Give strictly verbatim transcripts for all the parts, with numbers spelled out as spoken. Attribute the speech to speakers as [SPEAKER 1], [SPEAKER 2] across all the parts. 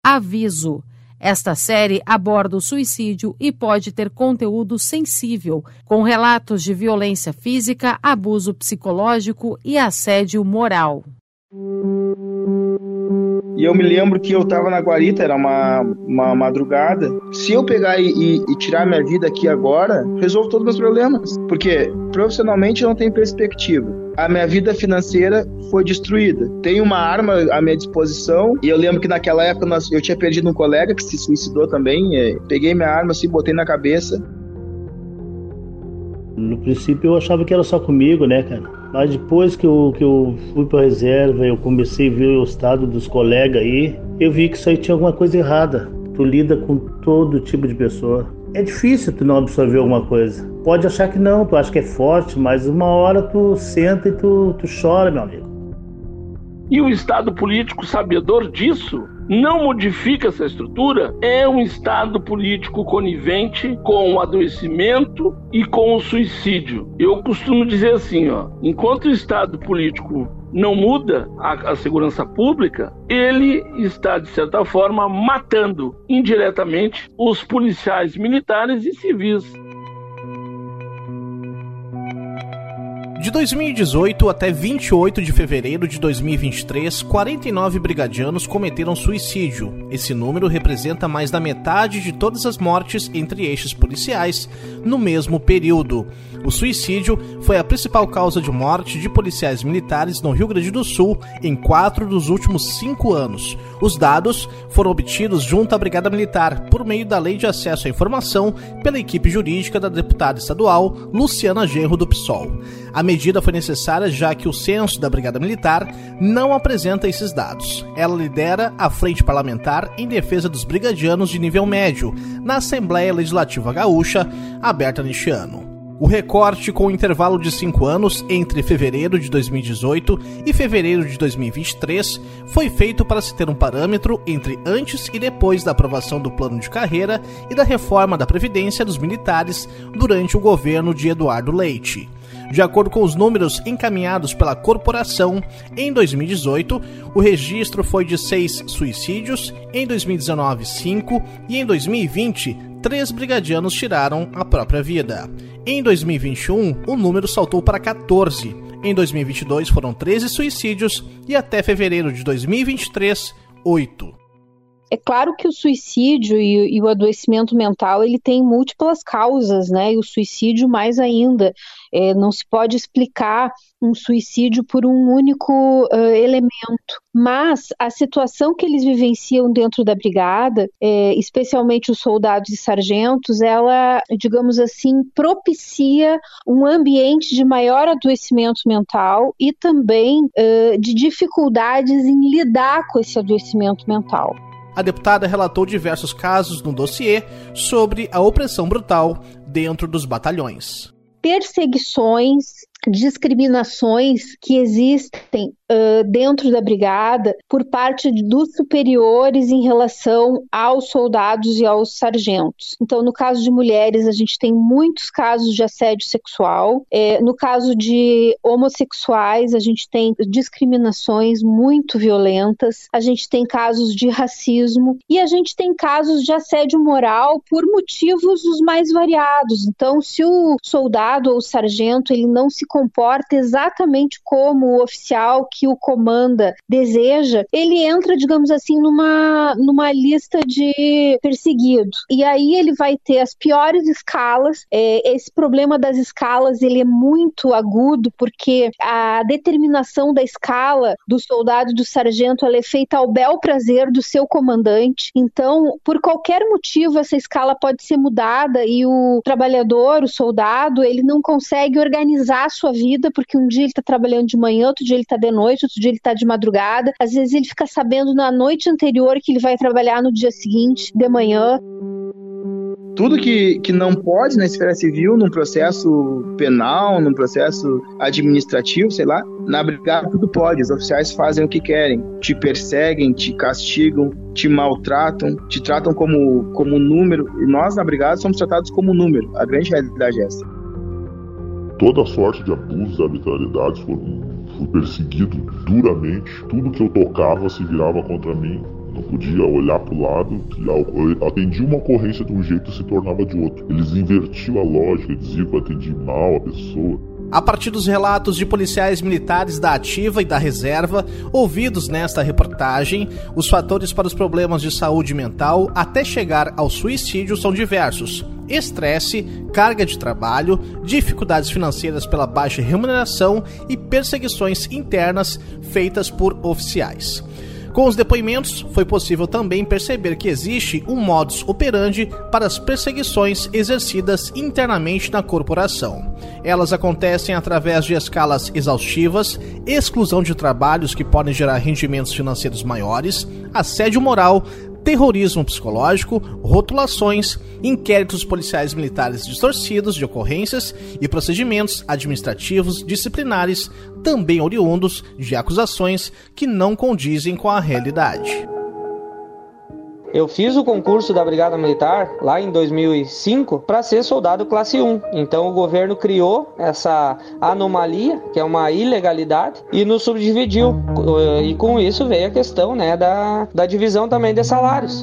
[SPEAKER 1] Aviso. Esta série aborda o suicídio e pode ter conteúdo sensível, com relatos de violência física, abuso psicológico e assédio moral.
[SPEAKER 2] E eu me lembro que eu estava na guarita, era uma, uma madrugada. Se eu pegar e, e, e tirar minha vida aqui agora, resolvo todos os meus problemas. Porque profissionalmente eu não tenho perspectiva. A minha vida financeira foi destruída. Tenho uma arma à minha disposição. E eu lembro que naquela época nós, eu tinha perdido um colega que se suicidou também. É, peguei minha arma assim, botei na cabeça.
[SPEAKER 3] No princípio eu achava que era só comigo, né, cara? Mas depois que eu, que eu fui pra reserva, eu comecei a ver o estado dos colegas aí, eu vi que isso aí tinha alguma coisa errada. Tu lida com todo tipo de pessoa. É difícil tu não absorver alguma coisa. Pode achar que não, tu acha que é forte, mas uma hora tu senta e tu, tu chora, meu amigo.
[SPEAKER 4] E o Estado político, sabedor disso, não modifica essa estrutura, é um Estado político conivente com o adoecimento e com o suicídio. Eu costumo dizer assim, ó, enquanto o Estado político não muda a, a segurança pública, ele está, de certa forma, matando indiretamente os policiais militares e civis.
[SPEAKER 5] De dois mil e dezoito até vinte e oito de fevereiro de dois mil e vinte e três, quarenta e nove brigadianos cometeram suicídio. Esse número representa mais da metade de todas as mortes entre eixos policiais no mesmo período. O suicídio foi a principal causa de morte de policiais militares no Rio Grande do Sul em quatro dos últimos cinco anos. Os dados foram obtidos junto à Brigada Militar por meio da Lei de Acesso à Informação pela equipe jurídica da deputada estadual Luciana Genro do P SOL. A medida foi necessária já que o censo da Brigada Militar não apresenta esses dados. Ela lidera a Frente Parlamentar em defesa dos brigadianos de nível médio na Assembleia Legislativa Gaúcha, aberta neste ano. O recorte com o intervalo de cinco anos entre fevereiro de dois mil e dezoito e fevereiro de dois mil e vinte e três foi feito para se ter um parâmetro entre antes e depois da aprovação do plano de carreira e da reforma da Previdência dos militares durante o governo de Eduardo Leite. De acordo com os números encaminhados pela corporação, em dois mil e dezoito, o registro foi de seis suicídios, em dois mil e dezenove, cinco e em dois mil e vinte, três brigadianos tiraram a própria vida. Em dois mil e vinte e um, o número saltou para catorze. Em dois mil e vinte e dois foram treze suicídios e até fevereiro de dois mil e vinte e três, oito.
[SPEAKER 6] É claro que o suicídio e, e o adoecimento mental, ele tem múltiplas causas, né? E o suicídio mais ainda. É, não se pode explicar um suicídio por um único uh, elemento. Mas a situação que eles vivenciam dentro da brigada, é, especialmente os soldados e sargentos, ela, digamos assim, propicia um ambiente de maior adoecimento mental e também uh, de dificuldades em lidar com esse adoecimento mental.
[SPEAKER 5] A deputada relatou diversos casos no dossiê sobre a opressão brutal dentro dos batalhões.
[SPEAKER 6] Perseguições, discriminações que existem uh, dentro da brigada por parte dos superiores em relação aos soldados e aos sargentos. Então, no caso de mulheres, a gente tem muitos casos de assédio sexual. É, no caso de homossexuais, a gente tem discriminações muito violentas. A gente tem casos de racismo e a gente tem casos de assédio moral por motivos os mais variados. Então, se o soldado ou o sargento ele não se comporta exatamente como o oficial que o comanda deseja, ele entra, digamos assim, numa, numa lista de perseguido. E aí ele vai ter as piores escalas. É, esse problema das escalas, ele é muito agudo, porque a determinação da escala do soldado e do sargento, ela é feita ao bel prazer do seu comandante. Então, por qualquer motivo, essa escala pode ser mudada e o trabalhador, o soldado, ele não consegue organizar a sua vida, porque um dia ele está trabalhando de manhã, outro dia ele está de noite, outro dia ele está de madrugada. Às vezes ele fica sabendo na noite anterior que ele vai trabalhar no dia seguinte, de manhã.
[SPEAKER 2] Tudo que, que não pode na esfera civil, num processo penal, num processo administrativo, sei lá, na brigada tudo pode. Os oficiais fazem o que querem, te perseguem, te castigam, te maltratam, te tratam como, como número. E nós na brigada somos tratados como número. A grande realidade é essa.
[SPEAKER 7] Toda sorte de abusos e arbitrariedades foram, fui perseguido duramente. Tudo que eu tocava se virava contra mim. Tu podia olhar pro lado, que atendia uma ocorrência de um jeito e se tornava de outro. Eles invertiam a lógica, diziam que eu atendi mal a pessoa.
[SPEAKER 5] A partir dos relatos de policiais militares da ativa e da reserva, ouvidos nesta reportagem, os fatores para os problemas de saúde mental até chegar ao suicídio são diversos. Estresse, carga de trabalho, dificuldades financeiras pela baixa remuneração e perseguições internas feitas por oficiais. Com os depoimentos, foi possível também perceber que existe um modus operandi para as perseguições exercidas internamente na corporação. Elas acontecem através de escalas exaustivas, exclusão de trabalhos que podem gerar rendimentos financeiros maiores, assédio moral, terrorismo psicológico, rotulações, inquéritos policiais militares distorcidos de ocorrências e procedimentos administrativos disciplinares, também oriundos de acusações que não condizem com a realidade.
[SPEAKER 8] Eu fiz o concurso da Brigada Militar lá em dois mil e cinco para ser soldado classe um. Então o governo criou essa anomalia, que é uma ilegalidade, e nos subdividiu. E com isso veio a questão, né, da, da divisão também de salários.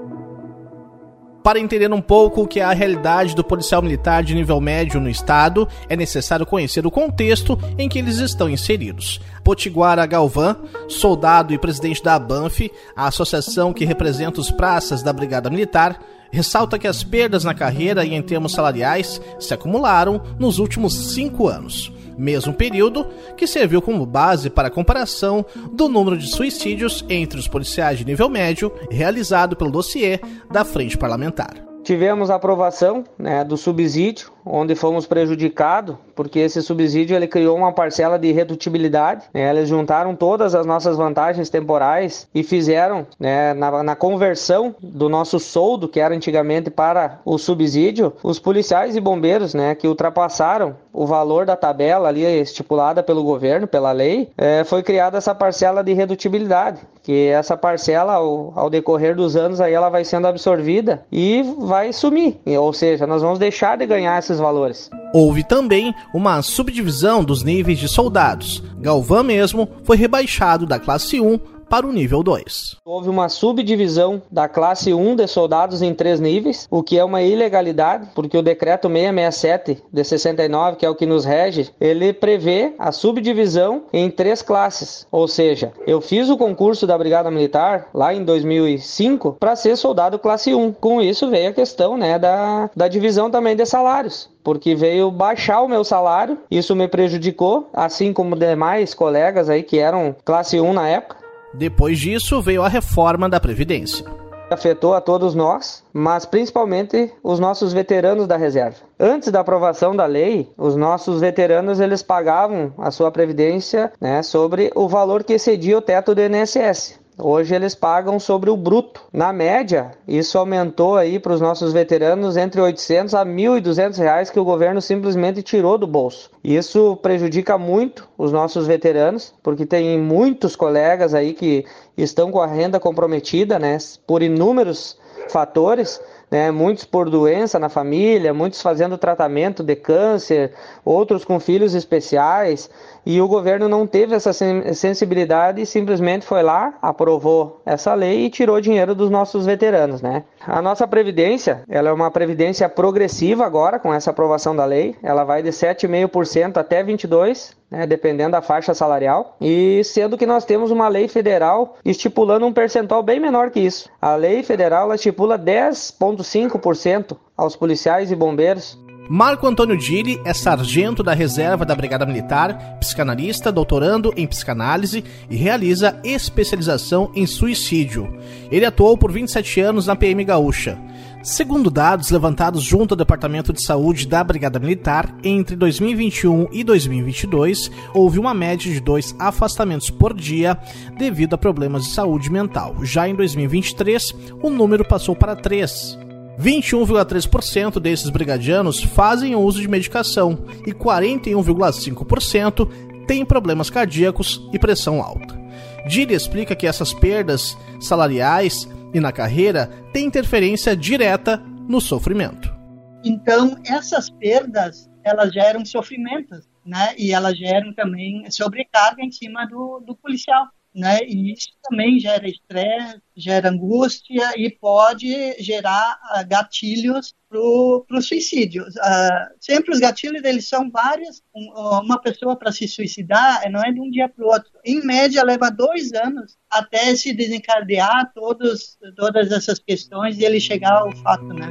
[SPEAKER 5] Para entender um pouco o que é a realidade do policial militar de nível médio no estado, é necessário conhecer o contexto em que eles estão inseridos. Potiguara Galvão, soldado e presidente da ABANF, a associação que representa os praças da Brigada Militar, ressalta que as perdas na carreira e em termos salariais se acumularam nos últimos cinco anos. Mesmo período que serviu como base para a comparação do número de suicídios entre os policiais de nível médio realizado pelo dossiê da Frente Parlamentar.
[SPEAKER 8] Tivemos a aprovação, né, do subsídio, onde fomos prejudicados, porque esse subsídio ele criou uma parcela de irredutibilidade. Né, eles juntaram todas as nossas vantagens temporais e fizeram, né, na, na conversão do nosso soldo, que era antigamente para o subsídio, os policiais e bombeiros, né, que ultrapassaram o valor da tabela ali estipulada pelo governo, pela lei, é, foi criada essa parcela de irredutibilidade, que essa parcela, ao, ao decorrer dos anos, aí ela vai sendo absorvida e vai sumir, ou seja, nós vamos deixar de ganhar esses valores.
[SPEAKER 5] Houve também uma subdivisão dos níveis de soldados. Galvão mesmo foi rebaixado da classe um para o nível dois.
[SPEAKER 8] Houve uma subdivisão da classe um de soldados em três níveis, o que é uma ilegalidade, porque o decreto seiscentos e sessenta e sete de sessenta e nove, que é o que nos rege, ele prevê a subdivisão em três classes. Ou seja, eu fiz o concurso da Brigada Militar lá em dois mil e cinco para ser soldado classe um. Com isso veio a questão, né, da, da divisão também de salários, porque veio baixar o meu salário, isso me prejudicou, assim como demais colegas aí que eram classe um na época.
[SPEAKER 5] Depois disso, veio a reforma da Previdência.
[SPEAKER 8] Afetou a todos nós, mas principalmente os nossos veteranos da reserva. Antes da aprovação da lei, os nossos veteranos eles pagavam a sua Previdência, né, sobre o valor que excedia o teto do I N S S. Hoje eles pagam sobre o bruto. Na média, isso aumentou aí para os nossos veteranos entre oitocentos a mil e duzentos reais que o governo simplesmente tirou do bolso. Isso prejudica muito os nossos veteranos, porque tem muitos colegas aí que estão com a renda comprometida, né, por inúmeros fatores, né, muitos por doença na família, muitos fazendo tratamento de câncer, outros com filhos especiais, e o governo não teve essa sensibilidade e simplesmente foi lá, aprovou essa lei e tirou dinheiro dos nossos veteranos, né? A nossa previdência, ela é uma previdência progressiva agora, com essa aprovação da lei, ela vai de sete vírgula cinco por cento até vinte e dois por cento, né, dependendo da faixa salarial, e sendo que nós temos uma lei federal estipulando um percentual bem menor que isso. A lei federal ela estipula dez vírgula cinco por cento aos policiais e bombeiros.
[SPEAKER 5] Marco Antônio Dili é sargento da reserva da Brigada Militar, psicanalista, doutorando em psicanálise e realiza especialização em suicídio. Ele atuou por vinte e sete anos na P M Gaúcha. Segundo dados levantados junto ao Departamento de Saúde da Brigada Militar, entre dois mil e vinte e um e dois mil e vinte e dois, houve uma média de dois afastamentos por dia devido a problemas de saúde mental. Já em dois mil e vinte e três, o número passou para três. vinte e um vírgula três por cento desses brigadianos fazem uso de medicação e quarenta e um vírgula cinco por cento têm problemas cardíacos e pressão alta. Dili explica que essas perdas salariais e na carreira têm interferência direta no sofrimento.
[SPEAKER 9] Então, essas perdas, elas geram sofrimentos, né? E elas geram também sobrecarga em cima do, do policial. né? E isso também gera estresse, gera angústia e pode gerar uh, gatilhos para o suicídio. Uh, sempre os gatilhos eles são vários. Um, uma pessoa para se suicidar não é de um dia para o outro. Em média leva dois anos até se desencadear todos, todas essas questões e ele chegar ao fato, né?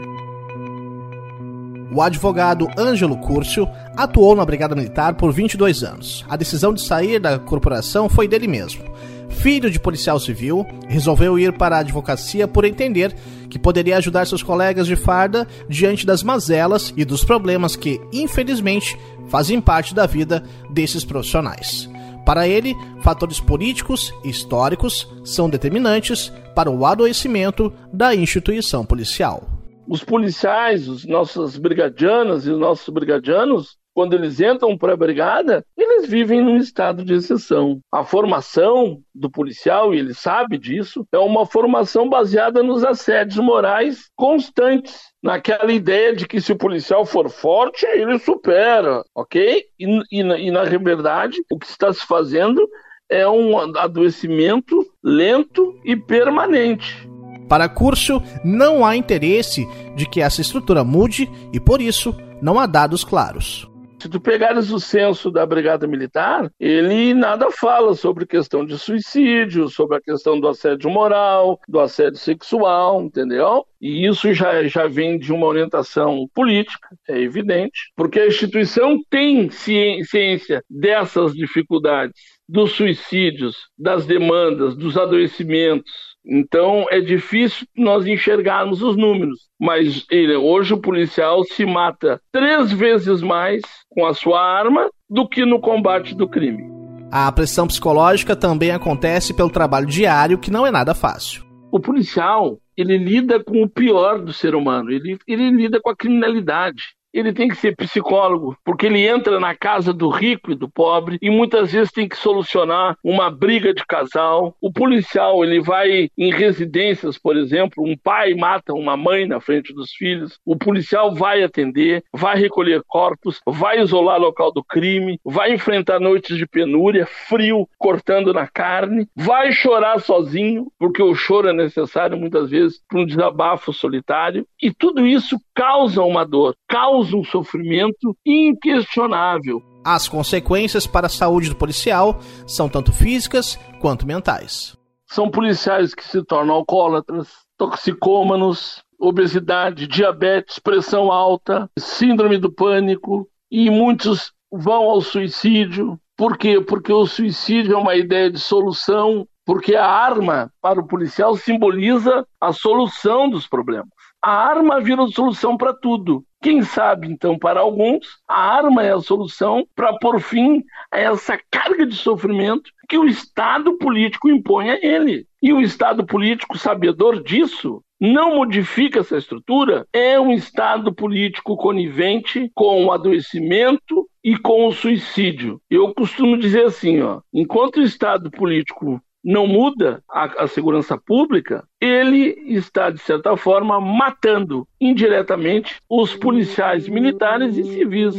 [SPEAKER 5] O advogado Ângelo Curcio atuou na Brigada Militar por vinte e dois anos. A decisão de sair da corporação foi dele mesmo. Filho de policial civil, resolveu ir para a advocacia por entender que poderia ajudar seus colegas de farda diante das mazelas e dos problemas que, infelizmente, fazem parte da vida desses profissionais. Para ele, fatores políticos e históricos são determinantes para o adoecimento da instituição policial.
[SPEAKER 4] Os policiais, os nossos brigadianas e os nossos brigadianos, quando eles entram para a brigada, eles vivem num estado de exceção. A formação do policial, e ele sabe disso, é uma formação baseada nos assédios morais constantes, naquela ideia de que se o policial for forte, ele supera, ok? E, e, e na verdade, o que está se fazendo é um adoecimento lento e permanente.
[SPEAKER 5] Para Curcio, não há interesse de que essa estrutura mude e, por isso, não há dados claros.
[SPEAKER 4] Se tu pegares o censo da Brigada Militar, ele nada fala sobre questão de suicídio, sobre a questão do assédio moral, do assédio sexual, entendeu? E isso já, já vem de uma orientação política, é evidente, porque a instituição tem ciência dessas dificuldades, dos suicídios, das demandas, dos adoecimentos. Então é difícil nós enxergarmos os números, mas ele, hoje o policial se mata três vezes mais com a sua arma do que no combate do crime.
[SPEAKER 5] A pressão psicológica também acontece pelo trabalho diário, que não é nada fácil.
[SPEAKER 4] O policial, ele lida com o pior do ser humano, ele, ele lida com a criminalidade. Ele tem que ser psicólogo, porque ele entra na casa do rico e do pobre e muitas vezes tem que solucionar uma briga de casal. O policial, ele vai em residências, por exemplo, um pai mata uma mãe na frente dos filhos, o policial vai atender, vai recolher corpos, vai isolar o local do crime, vai enfrentar noites de penúria, frio, cortando na carne, vai chorar sozinho, porque o choro é necessário muitas vezes para um desabafo solitário, e tudo isso causa uma dor, causa um sofrimento inquestionável.
[SPEAKER 5] As consequências para a saúde do policial são tanto físicas quanto mentais.
[SPEAKER 4] São policiais que se tornam alcoólatras, toxicômanos, obesidade, diabetes, pressão alta, síndrome do pânico, e muitos vão ao suicídio. Por quê? Porque o suicídio é uma ideia de solução, porque a arma para o policial simboliza a solução dos problemas. A arma vira solução para tudo. Quem sabe, então, para alguns, a arma é a solução para pôr fim a essa carga de sofrimento que o Estado político impõe a ele. E o Estado político, sabedor disso, não modifica essa estrutura, é um Estado político conivente com o adoecimento e com o suicídio. Eu costumo dizer assim, ó, enquanto o Estado político não muda a, a segurança pública, ele está, de certa forma, matando indiretamente os policiais militares e civis.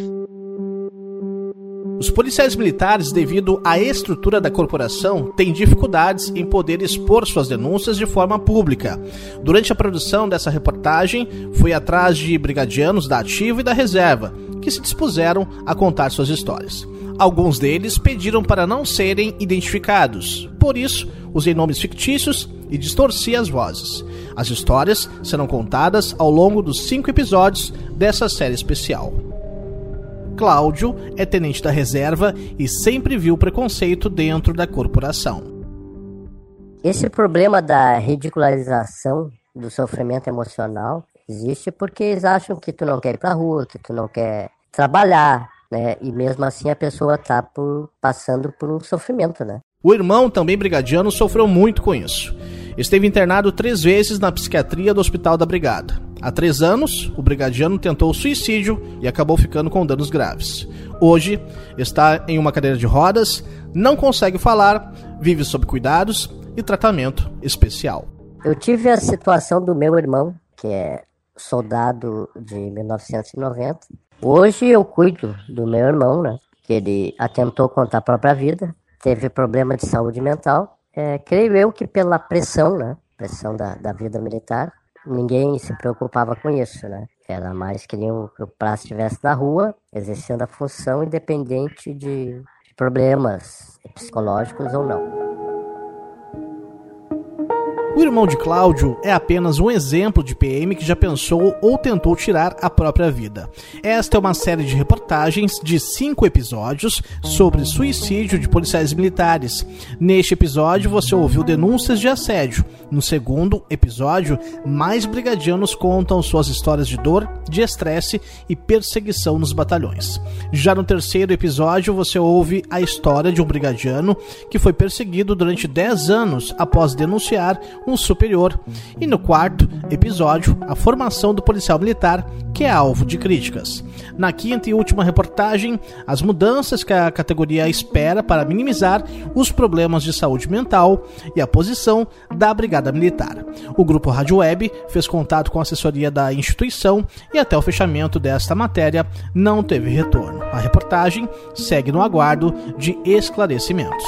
[SPEAKER 5] Os policiais militares, devido à estrutura da corporação, têm dificuldades em poder expor suas denúncias de forma pública. Durante a produção dessa reportagem, fui atrás de brigadianos da ativa e da reserva, que se dispuseram a contar suas histórias. Alguns deles pediram para não serem identificados, por isso usei nomes fictícios e distorci as vozes. As histórias serão contadas ao longo dos cinco episódios dessa série especial. Cláudio é tenente da reserva e sempre viu preconceito dentro da corporação.
[SPEAKER 10] Esse problema da ridicularização do sofrimento emocional existe porque eles acham que tu não quer ir pra rua, que tu não quer trabalhar, né? E mesmo assim a pessoa tá por, passando por um sofrimento, né?
[SPEAKER 5] O irmão, também brigadiano, sofreu muito com isso. Esteve internado três vezes na psiquiatria do Hospital da Brigada. Há três anos, o brigadiano tentou suicídio e acabou ficando com danos graves. Hoje, está em uma cadeira de rodas, não consegue falar, vive sob cuidados e tratamento especial.
[SPEAKER 10] Eu tive a situação do meu irmão, que é soldado de mil novecentos e noventa. Hoje eu cuido do meu irmão, né? Que ele atentou contra a própria vida, teve problema de saúde mental, É, creio eu que pela pressão, né? Pressão da, da vida militar, ninguém se preocupava com isso, né? Era mais queriam que o praça estivesse na rua, exercendo a função independente de problemas psicológicos ou não.
[SPEAKER 5] O irmão de Cláudio é apenas um exemplo de P M que já pensou ou tentou tirar a própria vida. Esta é uma série de reportagens de cinco episódios sobre suicídio de policiais militares. Neste episódio você ouviu denúncias de assédio. No segundo episódio, mais brigadianos contam suas histórias de dor, de estresse e perseguição nos batalhões. Já no terceiro episódio você ouve a história de um brigadiano que foi perseguido durante dez anos após denunciar um superior. E no quarto episódio, a formação do policial militar, que é alvo de críticas. Na quinta e última reportagem, as mudanças que a categoria espera para minimizar os problemas de saúde mental e a posição da Brigada Militar. O Grupo Rádio Web fez contato com a assessoria da instituição e até o fechamento desta matéria não teve retorno. A reportagem segue no aguardo de esclarecimentos.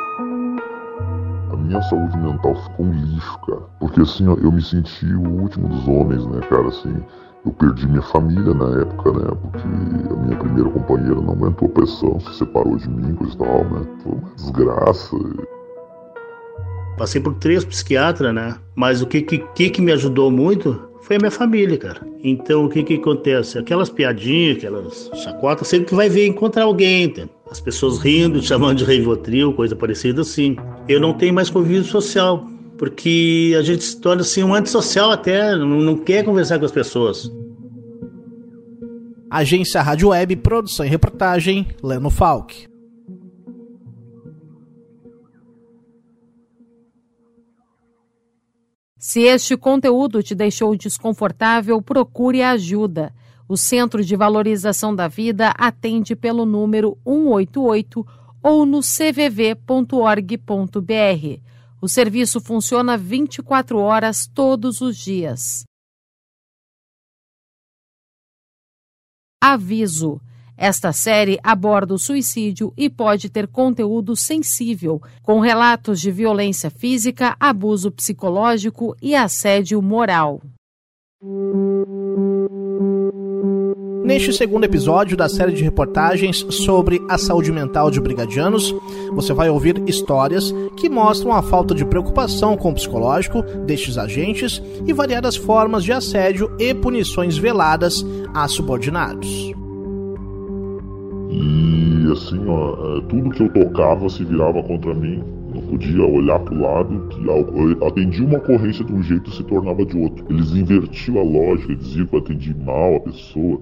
[SPEAKER 7] A minha saúde mental ficou um lixo, cara. Porque assim, ó, eu me senti o último dos homens, né, cara, assim. Eu perdi minha família na época, né, porque a minha primeira companheira não aguentou a pressão, se separou de mim, coisa e tal, né. Foi uma desgraça.
[SPEAKER 3] Passei por três psiquiatras, né, mas o que que, que me ajudou muito foi a minha família, cara. Então, o que que acontece? Aquelas piadinhas, aquelas chacotas, sempre que vai ver encontrar alguém, entende? As pessoas rindo, chamando de Rivotril, coisa parecida assim. Eu não tenho mais convívio social, porque a gente se torna assim um antissocial até, não, não quer conversar com as pessoas.
[SPEAKER 5] Agência Rádio Web, produção e reportagem, Leno Falck.
[SPEAKER 1] Se este conteúdo te deixou desconfortável, procure ajuda. O Centro de Valorização da Vida atende pelo número um oito oito ou no c v v ponto org ponto b r. O serviço funciona vinte e quatro horas todos os dias. Aviso: esta série aborda o suicídio e pode ter conteúdo sensível, com relatos de violência física, abuso psicológico e assédio moral.
[SPEAKER 5] Neste segundo episódio da série de reportagens sobre a saúde mental de brigadianos, você vai ouvir histórias que mostram a falta de preocupação com o psicológico destes agentes e variadas formas de assédio e punições veladas a subordinados.
[SPEAKER 7] E assim, ó, tudo que eu tocava se virava contra mim. Não podia olhar para o lado, que eu atendia uma ocorrência de um jeito e se tornava de outro. Eles invertiam a lógica, diziam que eu atendi mal a pessoa.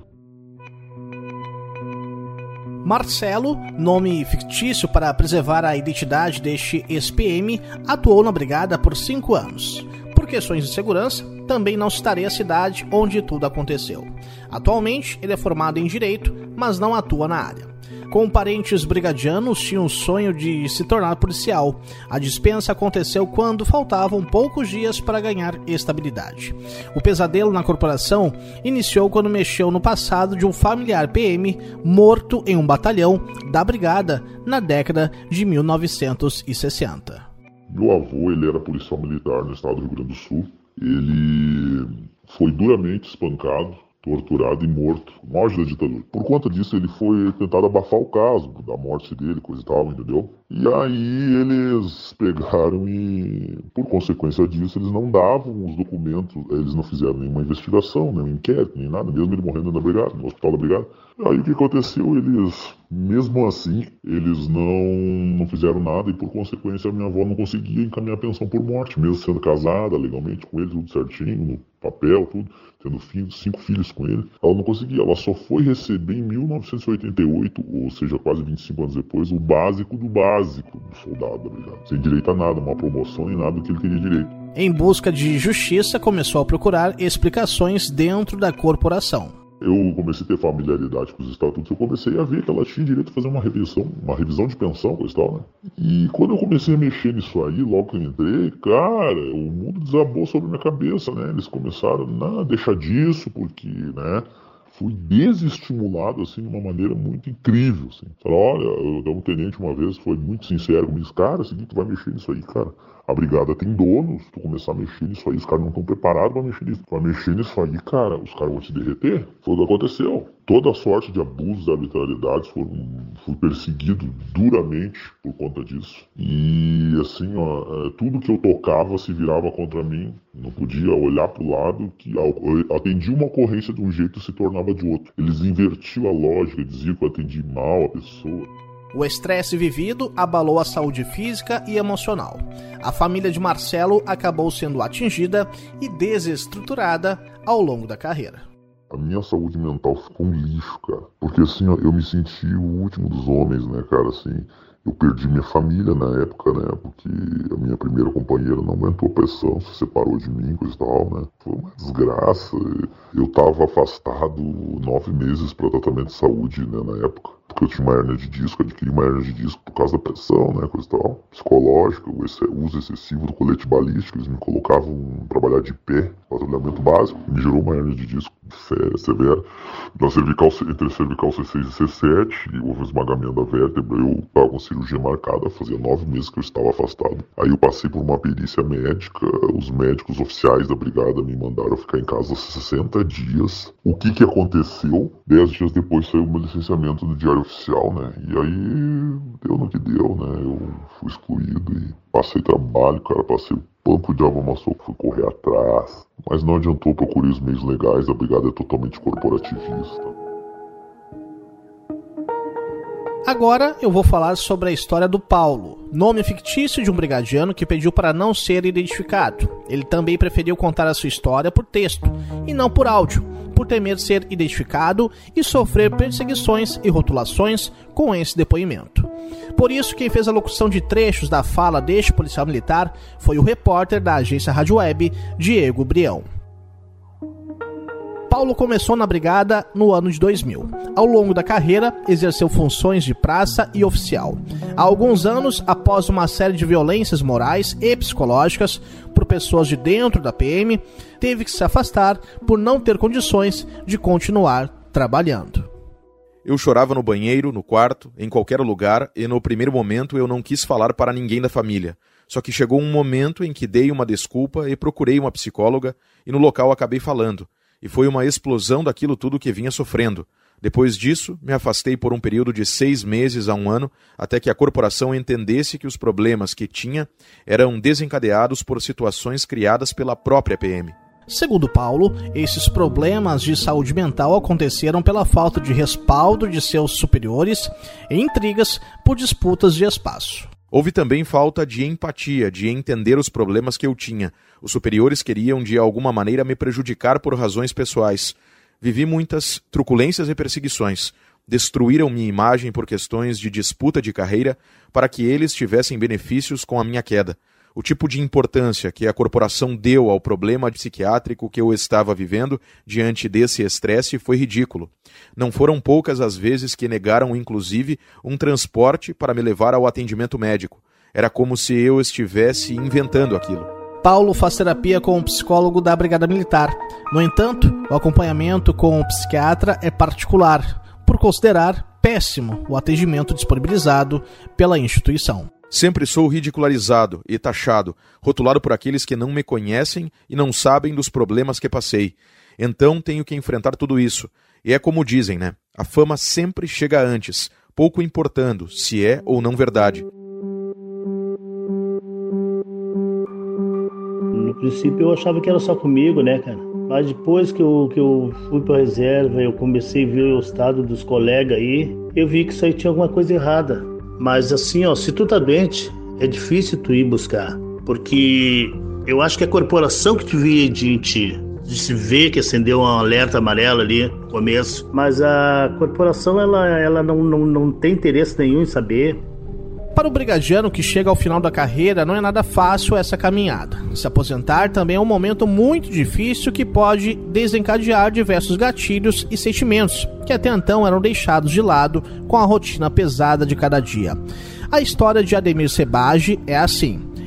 [SPEAKER 5] Marcelo, nome fictício para preservar a identidade deste ex-P M, atuou na brigada por cinco anos. Por questões de segurança, também não citarei a cidade onde tudo aconteceu. Atualmente, ele é formado em Direito, mas não atua na área. Com parentes brigadianos, tinha o sonho de se tornar policial. A dispensa aconteceu quando faltavam poucos dias para ganhar estabilidade. O pesadelo na corporação iniciou quando mexeu no passado de um familiar P M morto em um batalhão da brigada na década de mil novecentos e sessenta.
[SPEAKER 7] Meu avô, ele era policial militar no estado do Rio Grande do Sul. Ele foi duramente espancado, torturado e morto, no auge da ditadura. Por conta disso, ele foi tentado abafar o caso da morte dele, coisa e tal, entendeu? E aí eles pegaram e, por consequência disso, eles não davam os documentos, eles não fizeram nenhuma investigação, nenhum inquérito, nem nada, mesmo ele morrendo na brigada, no hospital da brigada. Aí o que aconteceu? Eles, mesmo assim, eles não, não fizeram nada e, por consequência, a minha avó não conseguia encaminhar a pensão por morte, mesmo sendo casada legalmente com ele, tudo certinho, no papel, tudo, tendo filhos, cinco filhos com ele. Ela não conseguia, ela só foi receber em mil novecentos e oitenta e oito, ou seja, quase vinte e cinco anos depois, o básico do básico do soldado da brigada, sem direito a nada, uma promoção e nada do que ele teria direito.
[SPEAKER 5] Em busca de justiça, começou a procurar explicações dentro da corporação.
[SPEAKER 7] Eu comecei a ter familiaridade com os estatutos, eu comecei a ver que ela tinha direito a fazer uma revisão, uma revisão de pensão, coisa e tal, né? E quando eu comecei a mexer nisso aí, logo que eu entrei, cara, o mundo desabou sobre a minha cabeça, né? Eles começaram, não, deixa disso, porque, né, fui desestimulado, assim, de uma maneira muito incrível, assim. Falei, olha, um tenente uma vez foi muito sincero comigo, disse, cara, é o seguinte, tu vai mexer nisso aí, cara. A brigada tem donos, tu começar a mexer nisso aí, os caras não estão preparados pra mexer nisso. Tu vai mexer nisso aí, cara, os caras vão te derreter. Foi o que aconteceu. Toda a sorte de abusos, de arbitrariedades, foram, fui perseguido duramente por conta disso. E, assim, ó, tudo que eu tocava se virava contra mim. Não podia olhar pro lado, que eu atendia uma ocorrência de um jeito e se tornava de outro. Eles invertiam a lógica, diziam que eu atendi mal a pessoa.
[SPEAKER 5] O estresse vivido abalou a saúde física e emocional. A família de Marcelo acabou sendo atingida e desestruturada ao longo da carreira.
[SPEAKER 7] A minha saúde mental ficou um lixo, cara. Porque assim, ó, eu me senti o último dos homens, né, cara, assim... Eu perdi minha família na época, né, porque a minha primeira companheira não aguentou a pressão, se separou de mim, coisa e tal, né. Foi uma desgraça. Eu tava afastado nove meses para tratamento de saúde, né, na época. Porque eu tinha uma hérnia de disco, adquiri uma hérnia de disco por causa da pressão, né, coisa e tal. Psicológica, o uso excessivo do colete balístico, eles me colocavam trabalhar de pé, patrulhamento básico, me gerou uma hérnia de disco severa. Da cervical, entre a cervical C seis e C sete, e houve um esmagamento da vértebra, eu estava com cirurgia marcada, fazia nove meses que eu estava afastado. Aí eu passei por uma perícia médica, os médicos oficiais da brigada me mandaram ficar em casa sessenta dias. O que que aconteceu? Dez dias depois saiu o meu licenciamento do Diário Oficial, né? E aí deu no que deu, né? Eu fui excluído e passei trabalho, cara, passei o pão que o diabo amassou, fui correr atrás. Mas não adiantou, procurei os meios legais, a brigada é totalmente corporativista.
[SPEAKER 5] Agora eu vou falar sobre a história do Paulo, nome fictício de um brigadiano que pediu para não ser identificado. Ele também preferiu contar a sua história por texto, e não por áudio, por temer ser identificado e sofrer perseguições e rotulações com esse depoimento. Por isso, quem fez a locução de trechos da fala deste policial militar foi o repórter da agência Rádio Web, Diego Brião. Paulo começou na brigada no ano de dois mil. Ao longo da carreira, exerceu funções de praça e oficial. Há alguns anos, após uma série de violências morais e psicológicas por pessoas de dentro da P M, teve que se afastar por não ter condições de continuar trabalhando.
[SPEAKER 11] Eu chorava no banheiro, no quarto, em qualquer lugar, e no primeiro momento eu não quis falar para ninguém da família. Só que chegou um momento em que dei uma desculpa e procurei uma psicóloga, e no local acabei falando. E foi uma explosão daquilo tudo que vinha sofrendo. Depois disso, me afastei por um período de seis meses a um ano, até que a corporação entendesse que os problemas que tinha eram desencadeados por situações criadas pela própria P M.
[SPEAKER 5] Segundo Paulo, esses problemas de saúde mental aconteceram pela falta de respaldo de seus superiores e intrigas por disputas de espaço.
[SPEAKER 11] Houve também falta de empatia, de entender os problemas que eu tinha. Os superiores queriam, de alguma maneira, me prejudicar por razões pessoais. Vivi muitas truculências e perseguições. Destruíram minha imagem por questões de disputa de carreira para que eles tivessem benefícios com a minha queda. O tipo de importância que a corporação deu ao problema psiquiátrico que eu estava vivendo diante desse estresse foi ridículo. Não foram poucas as vezes que negaram, inclusive, um transporte para me levar ao atendimento médico. Era como se eu estivesse inventando aquilo.
[SPEAKER 5] Paulo faz terapia com um psicólogo da Brigada Militar. No entanto, o acompanhamento com o psiquiatra é particular, por considerar péssimo o atendimento disponibilizado pela instituição.
[SPEAKER 11] Sempre sou ridicularizado e taxado, rotulado por aqueles que não me conhecem e não sabem dos problemas que passei. Então tenho que enfrentar tudo isso. E é como dizem, né? A fama sempre chega antes, pouco importando se é ou não verdade.
[SPEAKER 3] No princípio eu achava que era só comigo, né, cara? Mas depois que eu, que eu fui pra reserva, eu comecei a ver o estado dos colegas aí, eu vi que isso aí tinha alguma coisa errada. Mas assim, ó, se tu tá doente, é difícil tu ir buscar. Porque eu acho que a corporação que devia de ti, de se ver que acendeu um alerta amarelo ali no começo, mas a corporação ela, ela não, não, não tem interesse nenhum em saber.
[SPEAKER 5] Para o brigadiano que chega ao final da carreira, não é nada fácil essa caminhada. Se aposentar também é um momento muito difícil que pode desencadear diversos gatilhos e sentimentos que até então eram deixados de lado com a rotina pesada de cada dia. A história de Ademir Sebagi é assim.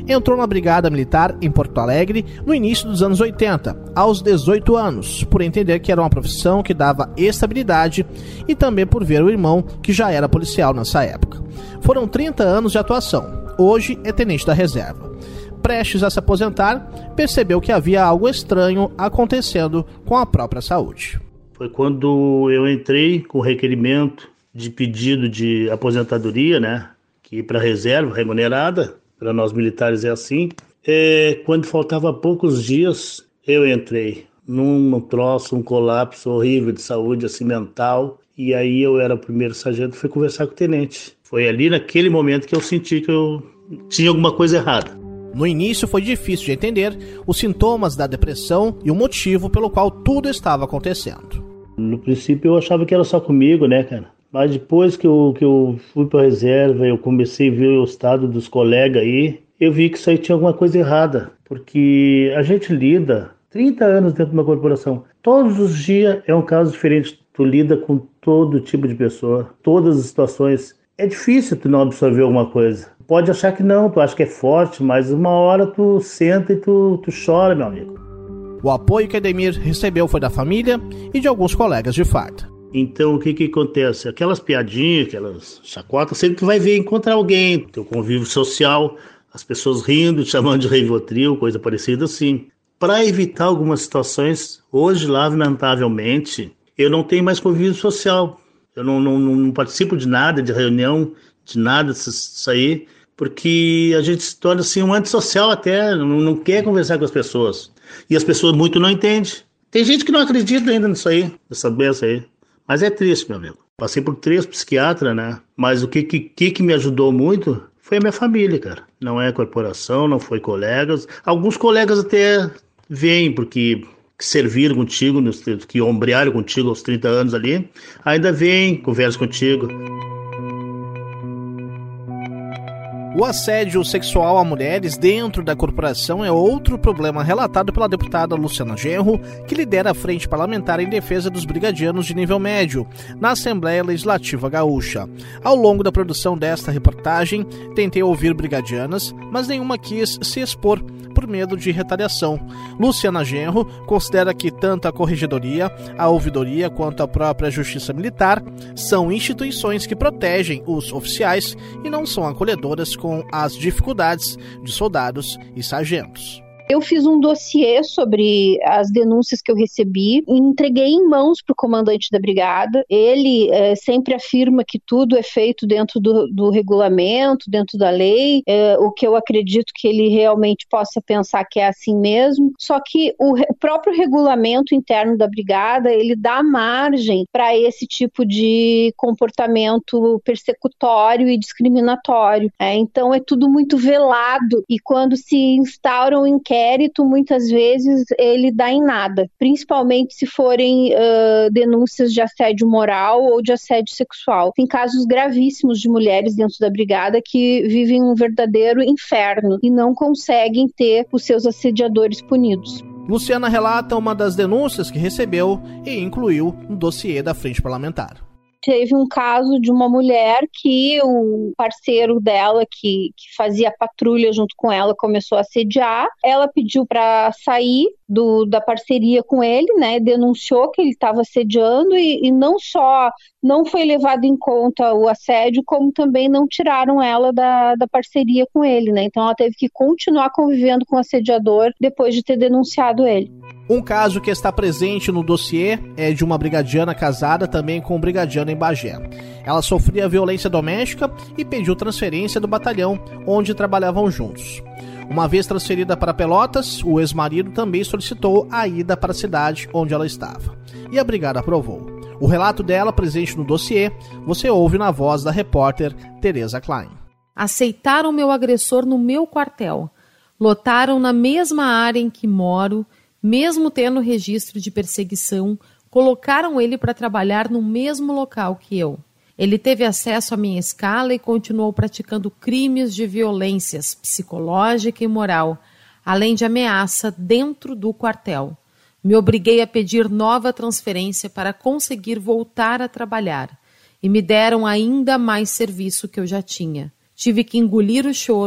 [SPEAKER 5] Entrou na Brigada Militar em Porto Alegre no início dos anos oitenta, aos dezoito anos, por entender que era uma profissão que dava estabilidade e também por ver o irmão, que já era policial nessa época. Foram trinta anos de atuação. Hoje é tenente da reserva. Prestes a se aposentar, percebeu que havia algo estranho acontecendo com a própria saúde.
[SPEAKER 3] Foi quando eu entrei com requerimento de pedido de aposentadoria, né? Que ir para a reserva remunerada, para nós militares é assim. É, quando faltava poucos dias, eu entrei num troço, um colapso horrível de saúde, assim, mental. E aí eu era o primeiro sargento, fui conversar com o tenente. Foi ali naquele momento que eu senti que eu tinha alguma coisa errada.
[SPEAKER 5] No início foi difícil de entender os sintomas da depressão e o motivo pelo qual tudo estava acontecendo.
[SPEAKER 3] No princípio eu achava que era só comigo, né, cara? Mas depois que eu, que eu fui para a reserva, eu comecei a ver o estado dos colegas aí, eu vi que isso aí tinha alguma coisa errada. Porque a gente lida trinta anos dentro de uma corporação. Todos os dias é um caso diferente. Tu lida com todo tipo de pessoa, todas as situações. É difícil tu não absorver alguma coisa. Pode achar que não, tu acha que é forte, mas uma hora tu senta e tu, tu chora, meu amigo.
[SPEAKER 5] O apoio que Ademir recebeu foi da família e de alguns colegas de farda.
[SPEAKER 3] Então o que que acontece? Aquelas piadinhas, aquelas chacotas, sempre tu vai ver encontrar alguém, teu convívio social, as pessoas rindo, te chamando de Rivotril, coisa parecida assim. Para evitar algumas situações, hoje, lamentavelmente, eu não tenho mais convívio social. Eu não, não, não participo de nada, de reunião, de nada disso aí, porque a gente se torna assim um antissocial até, não, não quer conversar com as pessoas. E as pessoas muito não entendem. Tem gente que não acredita ainda nisso aí, nessa doença aí. Mas é triste, meu amigo. Passei por três psiquiatras, né? Mas o que, que, que me ajudou muito foi a minha família, cara. Não é corporação, não foi colegas. Alguns colegas até vêm, porque que serviram contigo, que ombrearam contigo aos trinta anos ali, ainda vêm, conversam contigo.
[SPEAKER 5] O assédio sexual a mulheres dentro da corporação é outro problema relatado pela deputada Luciana Genro, que lidera a Frente Parlamentar em Defesa dos Brigadianos de Nível Médio, na Assembleia Legislativa Gaúcha. Ao longo da produção desta reportagem, tentei ouvir brigadianas, mas nenhuma quis se expor por medo de retaliação. Luciana Genro considera que tanto a Corregedoria, a Ouvidoria quanto a própria Justiça Militar são instituições que protegem os oficiais e não são acolhedoras com as dificuldades de soldados e sargentos.
[SPEAKER 6] Eu fiz um dossiê sobre as denúncias que eu recebi e entreguei em mãos para o comandante da brigada. Ele é, sempre afirma que tudo é feito dentro do, do regulamento, dentro da lei, é, o que eu acredito que ele realmente possa pensar que é assim mesmo. Só que o, o próprio regulamento interno da brigada, ele dá margem para esse tipo de comportamento persecutório e discriminatório. É, então é tudo muito velado e quando se instaura um inquérito, inquérito, muitas vezes ele dá em nada, principalmente se forem uh, denúncias de assédio moral ou de assédio sexual. Tem casos gravíssimos de mulheres dentro da brigada que vivem um verdadeiro inferno e não conseguem ter os seus assediadores punidos.
[SPEAKER 5] Luciana relata uma das denúncias que recebeu e incluiu no dossiê da Frente Parlamentar.
[SPEAKER 6] Teve um caso de uma mulher que o parceiro dela, que, que fazia patrulha junto com ela, começou a assediar. Ela pediu para sair do, da parceria com ele, né? Denunciou que ele estava assediando e, e não só não foi levado em conta o assédio, como também não tiraram ela da, da parceria com ele, né? Então ela teve que continuar convivendo com o assediador depois de ter denunciado ele.
[SPEAKER 5] Um caso que está presente no dossiê é de uma brigadiana casada também com um brigadiano em Bagé. Ela sofria violência doméstica e pediu transferência do batalhão onde trabalhavam juntos. Uma vez transferida para Pelotas, o ex-marido também solicitou a ida para a cidade onde ela estava. E a brigada aprovou. O relato dela, presente no dossiê, você ouve na voz da repórter Tereza Klein.
[SPEAKER 1] Aceitaram meu agressor no meu quartel. Lotaram na mesma área em que moro, mesmo tendo registro de perseguição, colocaram ele para trabalhar no mesmo local que eu. Ele teve acesso à minha escala e continuou praticando crimes de violências psicológica e moral, além de ameaça dentro do quartel. Me obriguei a pedir nova transferência para conseguir voltar a trabalhar e me deram ainda mais serviço que eu já tinha. Tive que engolir o choro,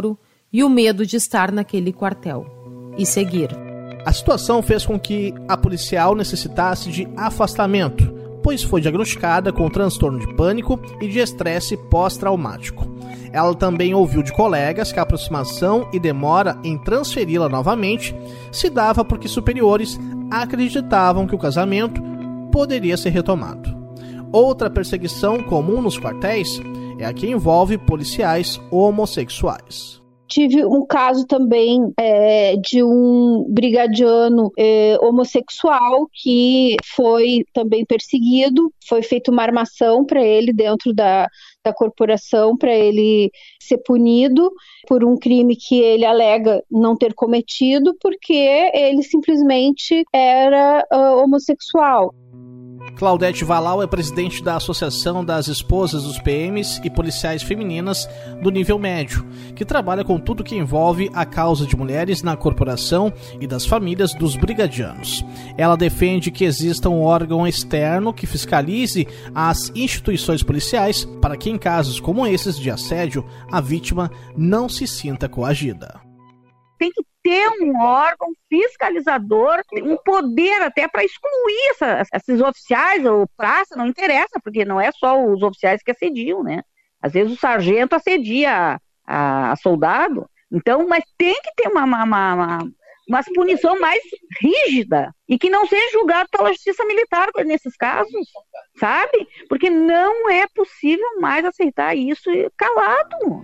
[SPEAKER 1] e o medo de estar naquele quartel e seguir.
[SPEAKER 5] A situação fez com que a policial necessitasse de afastamento, pois foi diagnosticada com transtorno de pânico e de estresse pós-traumático. Ela também ouviu de colegas que a aproximação e demora em transferi-la novamente se dava porque superiores acreditavam que o casamento poderia ser retomado. Outra perseguição comum nos quartéis é a que envolve policiais homossexuais.
[SPEAKER 6] Tive um caso também é, de um brigadiano é, homossexual que foi também perseguido, foi feita uma armação para ele dentro da, da corporação, para ele ser punido por um crime que ele alega não ter cometido, porque ele simplesmente era uh, homossexual.
[SPEAKER 5] Claudete Valau é presidente da Associação das Esposas dos P Ms e Policiais Femininas do Nível Médio, que trabalha com tudo que envolve a causa de mulheres na corporação e das famílias dos brigadianos. Ela defende que exista um órgão externo que fiscalize as instituições policiais para que, em casos como esses de assédio, a vítima não se sinta coagida.
[SPEAKER 12] Tem que ter um órgão fiscalizador, um poder até para excluir essa, esses oficiais ou praça, não interessa, porque não é só os oficiais que assediam, né? Às vezes o sargento assedia a, a soldado, então, mas tem que ter uma, uma, uma, uma punição mais rígida e que não seja julgado pela justiça militar nesses casos, sabe? Porque não é possível mais aceitar isso calado.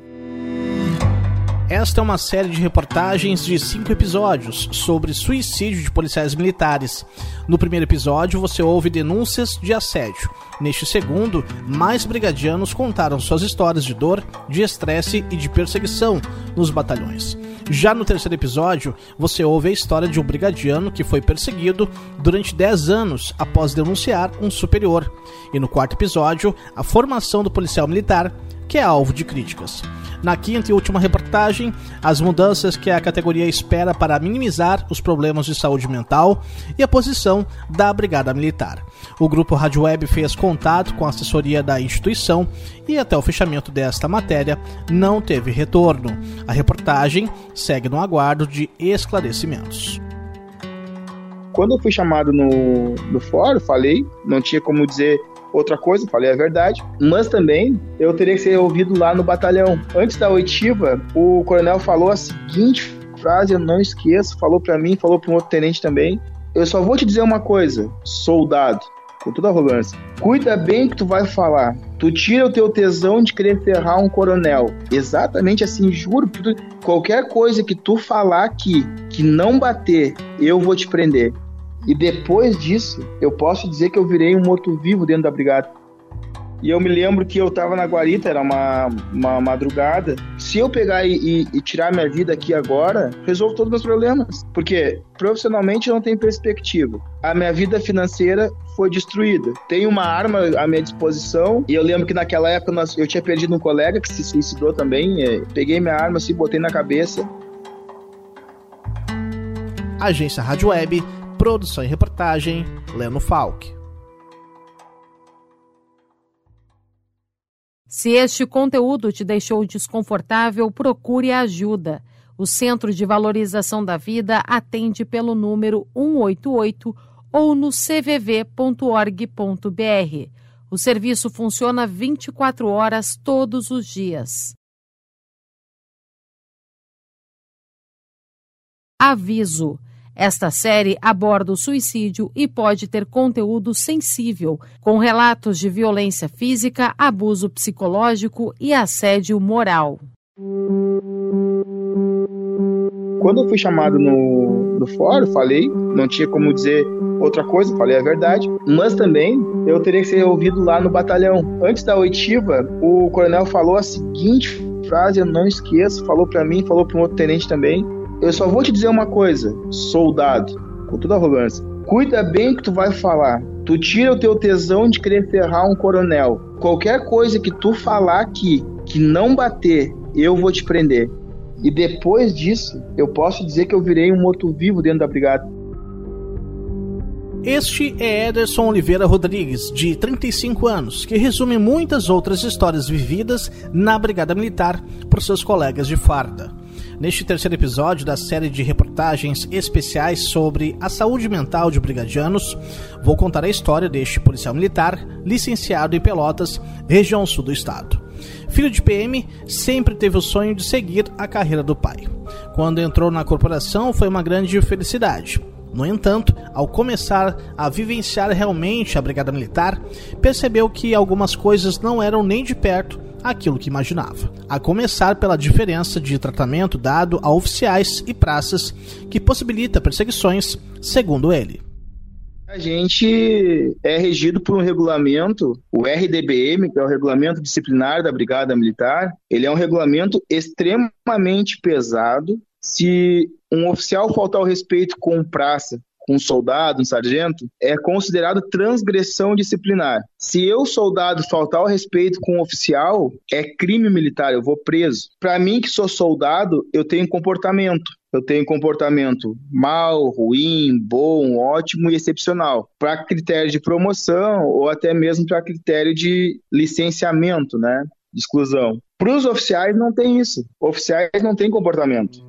[SPEAKER 5] Esta é uma série de reportagens de cinco episódios sobre suicídio de policiais militares. No primeiro episódio, você ouve denúncias de assédio. Neste segundo, mais brigadianos contaram suas histórias de dor, de estresse e de perseguição nos batalhões. Já no terceiro episódio, você ouve a história de um brigadiano que foi perseguido durante dez anos após denunciar um superior. E no quarto episódio, a formação do policial militar, que é alvo de críticas. Na quinta e última reportagem, as mudanças que a categoria espera para minimizar os problemas de saúde mental e a posição da Brigada Militar. O Grupo Rádio Web fez contato com a assessoria da instituição e até o fechamento desta matéria não teve retorno. A reportagem segue no aguardo de esclarecimentos.
[SPEAKER 2] Quando eu fui chamado no, no fórum, falei, não tinha como dizer outra coisa, falei a verdade, mas também eu teria que ser ouvido lá no batalhão. Antes da oitiva, o coronel falou a seguinte frase, eu não esqueço, falou pra mim, falou pra um outro tenente também: eu só vou te dizer uma coisa, soldado, com toda arrogância, cuida bem que tu vai falar, tu tira o teu tesão de querer ferrar um coronel. Exatamente assim, juro, qualquer coisa que tu falar aqui, que não bater, eu vou te prender. E depois disso, eu posso dizer que eu virei um morto-vivo dentro da brigada. E eu me lembro que eu tava na guarita, era uma, uma madrugada. Se eu pegar e, e, e tirar minha vida aqui agora, resolvo todos os meus problemas. Porque profissionalmente eu não tenho perspectiva. A minha vida financeira foi destruída. Tenho uma arma à minha disposição. E eu lembro que naquela época nós, eu tinha perdido um colega que se suicidou também. Peguei minha arma, assim, botei na cabeça.
[SPEAKER 5] Agência Rádio Web, produção e reportagem, Leno Falck.
[SPEAKER 1] Se este conteúdo te deixou desconfortável, procure ajuda. O Centro de Valorização da Vida atende pelo número um oito oito ou no c v v ponto org ponto b r. O serviço funciona vinte e quatro horas todos os dias. Aviso: esta série aborda o suicídio e pode ter conteúdo sensível, com relatos de violência física, abuso psicológico e assédio moral.
[SPEAKER 2] Quando eu fui chamado no, no fórum, falei, não tinha como dizer outra coisa, falei a verdade, mas também eu teria que ser ouvido lá no batalhão. Antes da oitiva, o coronel falou a seguinte frase, eu não esqueço, falou pra mim, falou pra um outro tenente também: eu só vou te dizer uma coisa, soldado, com toda arrogância, cuida bem que tu vai falar. Tu tira o teu tesão de querer ferrar um coronel. Qualquer coisa que tu falar aqui, que não bater, eu vou te prender. E depois disso, eu posso dizer que eu virei um morto-vivo dentro da brigada.
[SPEAKER 5] Este é Ederson Oliveira Rodrigues, de trinta e cinco anos, que resume muitas outras histórias vividas na Brigada Militar por seus colegas de farda. Neste terceiro episódio da série de reportagens especiais sobre a saúde mental de brigadianos, vou contar a história deste policial militar, licenciado em Pelotas, região sul do estado. Filho de P M, sempre teve o sonho de seguir a carreira do pai. Quando entrou na corporação, foi uma grande felicidade. No entanto, ao começar a vivenciar realmente a Brigada Militar, percebeu que algumas coisas não eram nem de perto aquilo que imaginava. A começar pela diferença de tratamento dado a oficiais e praças, que possibilita perseguições, segundo ele.
[SPEAKER 2] A gente é regido por um regulamento, o R D B M, que é o Regulamento Disciplinar da Brigada Militar. Ele é um regulamento extremamente pesado. Se um oficial faltar ao respeito com um praça, com um soldado, um sargento, é considerado transgressão disciplinar. Se eu, soldado, faltar ao respeito com um oficial, é crime militar, eu vou preso. Para mim, que sou soldado, eu tenho comportamento. Eu tenho comportamento mal, ruim, bom, ótimo e excepcional. Para critério de promoção ou até mesmo para critério de licenciamento, né? De exclusão. Para os oficiais não tem isso. Oficiais não têm comportamento.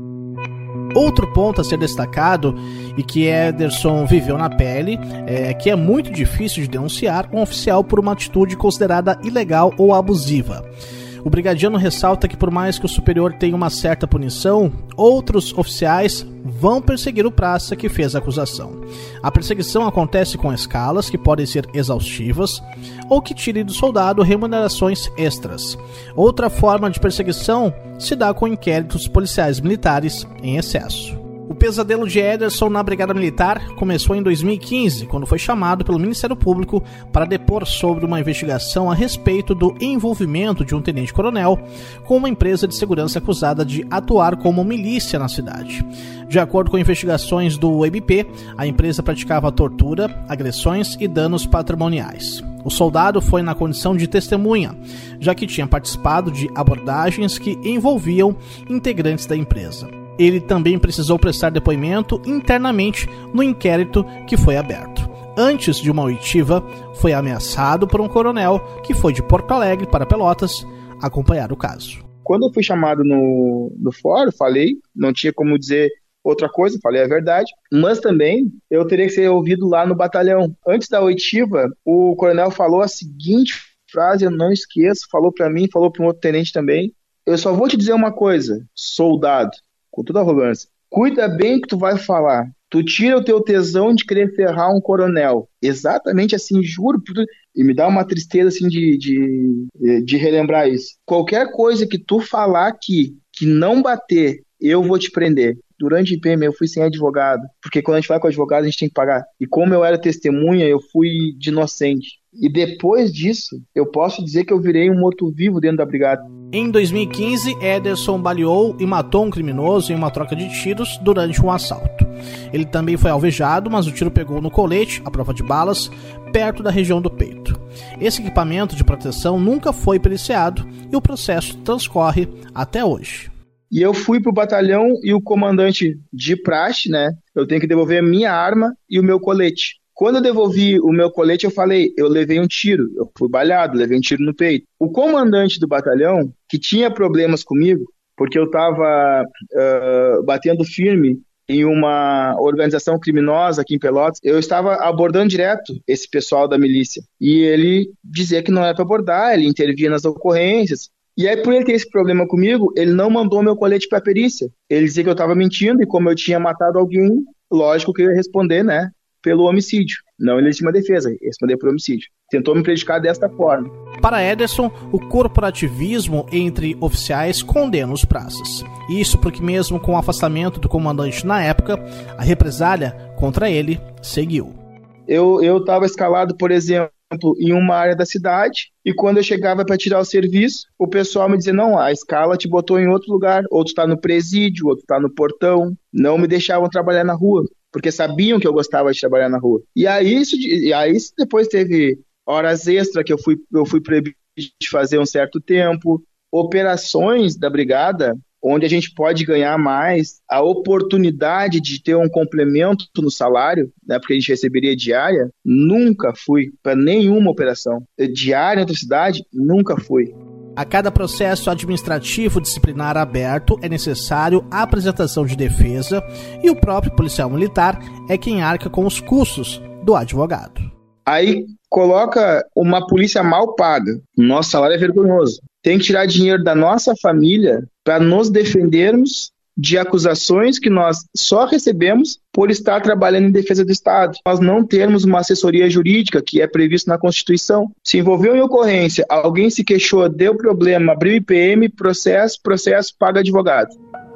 [SPEAKER 5] Outro ponto a ser destacado, e que Ederson viveu na pele, é que é muito difícil de denunciar um oficial por uma atitude considerada ilegal ou abusiva. O brigadiano ressalta que por mais que o superior tenha uma certa punição, outros oficiais vão perseguir o praça que fez a acusação. A perseguição acontece com escalas que podem ser exaustivas ou que tirem do soldado remunerações extras. Outra forma de perseguição se dá com inquéritos policiais militares em excesso. O pesadelo de Ederson na Brigada Militar começou em dois mil e quinze, quando foi chamado pelo Ministério Público para depor sobre uma investigação a respeito do envolvimento de um tenente-coronel com uma empresa de segurança acusada de atuar como milícia na cidade. De acordo com investigações do M P, a empresa praticava tortura, agressões e danos patrimoniais. O soldado foi na condição de testemunha, já que tinha participado de abordagens que envolviam integrantes da empresa. Ele também precisou prestar depoimento internamente no inquérito que foi aberto. Antes de uma oitiva, foi ameaçado por um coronel que foi de Porto Alegre para Pelotas acompanhar o caso.
[SPEAKER 2] Quando eu fui chamado no, no fórum, falei, não tinha como dizer outra coisa, falei a verdade, mas também eu teria que ser ouvido lá no batalhão. Antes da oitiva, o coronel falou a seguinte frase, eu não esqueço, falou para mim, falou para um outro tenente também: eu só vou te dizer uma coisa, soldado, com toda arrogância, cuida bem que tu vai falar. Tu tira o teu tesão de querer ferrar um coronel. Exatamente assim, juro. E me dá uma tristeza assim de, de, de relembrar isso. Qualquer coisa que tu falar aqui, que não bater, eu vou te prender. Durante o I P M eu fui sem advogado, porque quando a gente vai com advogado a gente tem que pagar. E como eu era testemunha, eu fui de inocente. E depois disso, eu posso dizer que eu virei um morto-vivo dentro da brigada.
[SPEAKER 5] Em dois mil e quinze, Ederson baleou e matou um criminoso em uma troca de tiros durante um assalto. Ele também foi alvejado, mas o tiro pegou no colete, à prova de balas, perto da região do peito. Esse equipamento de proteção nunca foi periciado e o processo transcorre até hoje.
[SPEAKER 2] E eu fui pro batalhão e o comandante de praxe, né? Eu tenho que devolver a minha arma e o meu colete. Quando eu devolvi o meu colete, eu falei, eu levei um tiro, eu fui baleado, levei um tiro no peito. O comandante do batalhão, que tinha problemas comigo, porque eu estava uh, batendo firme em uma organização criminosa aqui em Pelotas, eu estava abordando direto esse pessoal da milícia. E ele dizia que não era para abordar, ele intervia nas ocorrências. E aí, por ele ter esse problema comigo, ele não mandou meu colete para a perícia. Ele dizia que eu estava mentindo e como eu tinha matado alguém, lógico que eu ia responder, né? Pelo homicídio, não em legítima defesa, responder por homicídio. Tentou me prejudicar desta forma.
[SPEAKER 5] Para Ederson, o corporativismo entre oficiais condena os praças. Isso porque mesmo com o afastamento do comandante na época, a represália contra ele seguiu.
[SPEAKER 2] Eu eu estava escalado, por exemplo, em uma área da cidade, e quando eu chegava para tirar o serviço, o pessoal me dizia, não, a escala te botou em outro lugar, outro está no presídio, outro está no portão, não me deixavam trabalhar na rua, porque sabiam que eu gostava de trabalhar na rua. E aí, isso, e aí depois teve horas extras que eu fui, eu fui proibido de fazer um certo tempo, operações da brigada, onde a gente pode ganhar mais, a oportunidade de ter um complemento no salário, né, porque a gente receberia diária, nunca fui para nenhuma operação. Diária em outra cidade, nunca fui.
[SPEAKER 5] A cada processo administrativo disciplinar aberto é necessário a apresentação de defesa e o próprio policial militar é quem arca com os custos do advogado.
[SPEAKER 2] Aí coloca uma polícia mal paga. Nosso salário é vergonhoso. Tem que tirar dinheiro da nossa família para nos defendermos de acusações que nós só recebemos por estar trabalhando em defesa do Estado. Nós não temos uma assessoria jurídica que é previsto na Constituição. Se envolveu em ocorrência, alguém se queixou, deu problema, abriu I P M, processo, processo, paga advogado.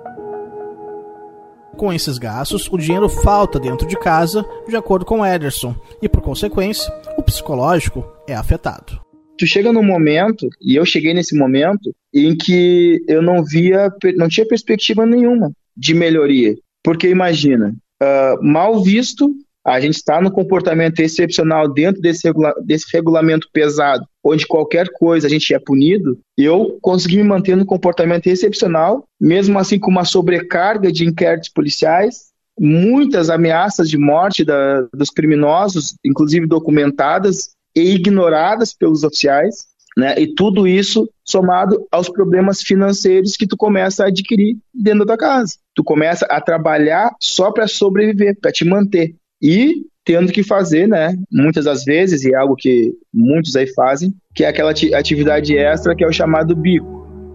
[SPEAKER 5] Com esses gastos, o dinheiro falta dentro de casa, de acordo com Ederson, e por consequência, o psicológico é afetado.
[SPEAKER 2] Tu chega num momento, e eu cheguei nesse momento, em que eu não via, não tinha perspectiva nenhuma de melhoria. Porque imagina, uh, mal visto, a gente está no comportamento excepcional dentro desse, regula- desse regulamento pesado, onde qualquer coisa a gente é punido, eu consegui me manter no comportamento excepcional, mesmo assim com uma sobrecarga de inquéritos policiais, muitas ameaças de morte da, dos criminosos, inclusive documentadas, e ignoradas pelos oficiais, né? E tudo isso somado aos problemas financeiros que tu começa a adquirir dentro da tua casa. Tu começa a trabalhar só para sobreviver, para te manter. E tendo que fazer, né, muitas das vezes, e é algo que muitos aí fazem, que é aquela atividade extra que é o chamado bico.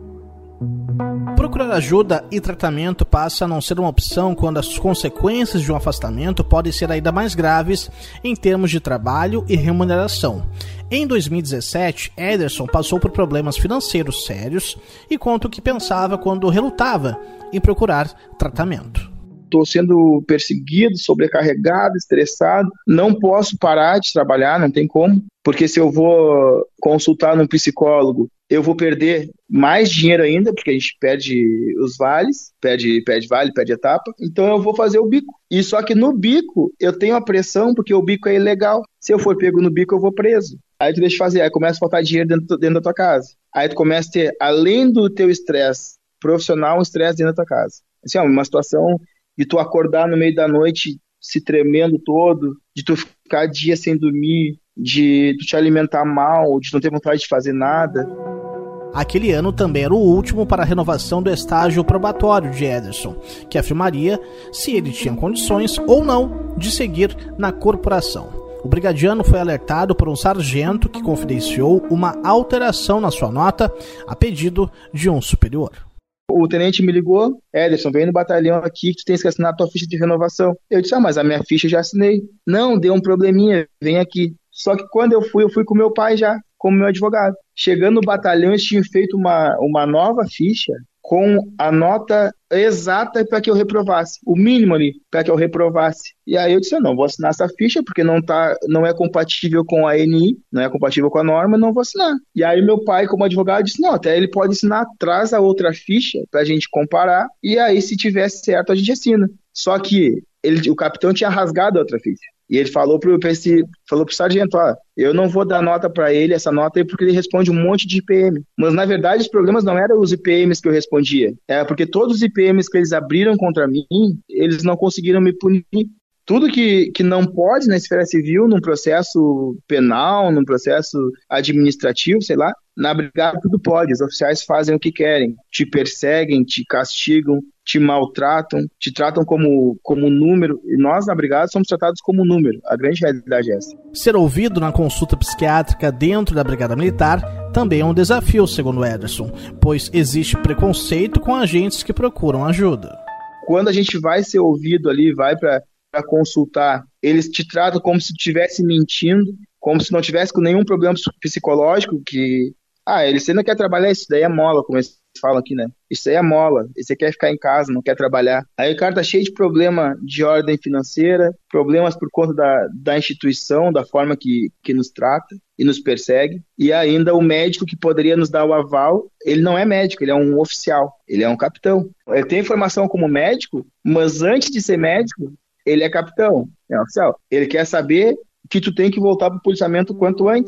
[SPEAKER 5] Procurar ajuda e tratamento passa a não ser uma opção quando as consequências de um afastamento podem ser ainda mais graves em termos de trabalho e remuneração. Em dois mil e dezessete, Ederson passou por problemas financeiros sérios e conta o que pensava quando relutava em procurar tratamento.
[SPEAKER 2] Estou sendo perseguido, sobrecarregado, estressado, não posso parar de trabalhar, não tem como, porque se eu vou consultar num psicólogo, eu vou perder mais dinheiro ainda, porque a gente perde os vales, perde, perde vale, perde etapa, então eu vou fazer o bico. E só que no bico eu tenho a pressão, porque o bico é ilegal. Se eu for pego no bico, eu vou preso. Aí tu deixa de fazer, aí começa a faltar dinheiro dentro, dentro da tua casa. Aí tu começa a ter, além do teu estresse profissional, um estresse dentro da tua casa. Assim, ó, uma situação de tu acordar no meio da noite se tremendo todo, de tu ficar dia sem dormir, de tu te alimentar mal, de não ter vontade de fazer nada.
[SPEAKER 5] Aquele ano também era o último para a renovação do estágio probatório de Ederson, que afirmaria se ele tinha condições ou não de seguir na corporação. O brigadiano foi alertado por um sargento que confidenciou uma alteração na sua nota a pedido de um superior.
[SPEAKER 2] O tenente me ligou, Ederson, vem no batalhão aqui que tu tens que assinar a tua ficha de renovação. Eu disse, ah, mas a minha ficha eu já assinei. Não, deu um probleminha, vem aqui. Só que quando eu fui, eu fui com meu pai já, como meu advogado. Chegando no batalhão, eles tinham feito uma, uma nova ficha com a nota exata para que eu reprovasse, o mínimo ali para que eu reprovasse. E aí eu disse, eu não vou assinar essa ficha porque não, tá, não é compatível com a N I, não é compatível com a norma, não vou assinar. E aí meu pai, como advogado, disse, não, até ele pode assinar, traz a outra ficha para a gente comparar, e aí se tiver certo a gente assina. Só que ele, o capitão tinha rasgado a outra ficha. E ele falou pro, esse, falou pro sargento, ó, eu não vou dar nota para ele, essa nota aí, porque ele responde um monte de I P M. Mas, na verdade, os problemas não eram os I P Ms que eu respondia. É porque todos os I P Ms que eles abriram contra mim, eles não conseguiram me punir. Tudo que, que não pode na esfera civil, num processo penal, num processo administrativo, sei lá, na brigada tudo pode. Os oficiais fazem o que querem. Te perseguem, te castigam, te maltratam, te tratam como, como número. E nós, na brigada, somos tratados como número. A grande realidade é essa.
[SPEAKER 5] Ser ouvido na consulta psiquiátrica dentro da Brigada Militar também é um desafio, segundo Ederson, pois existe preconceito com agentes que procuram ajuda.
[SPEAKER 2] Quando a gente vai ser ouvido ali, vai para para consultar, eles te tratam como se estivesse mentindo, como se não tivesse com nenhum problema psicológico, que, ah, eles ainda quer trabalhar, isso daí é mola, como eles falam aqui, né? Isso aí é mola, você quer ficar em casa, não quer trabalhar. Aí o cara tá cheio de problema de ordem financeira, problemas por conta da, da instituição, da forma que, que nos trata e nos persegue, e ainda o médico que poderia nos dar o aval, ele não é médico, ele é um oficial, ele é um capitão. Ele tem formação como médico, mas antes de ser médico, ele é capitão, é oficial. Ele quer saber que tu tem que voltar para o policiamento quanto antes.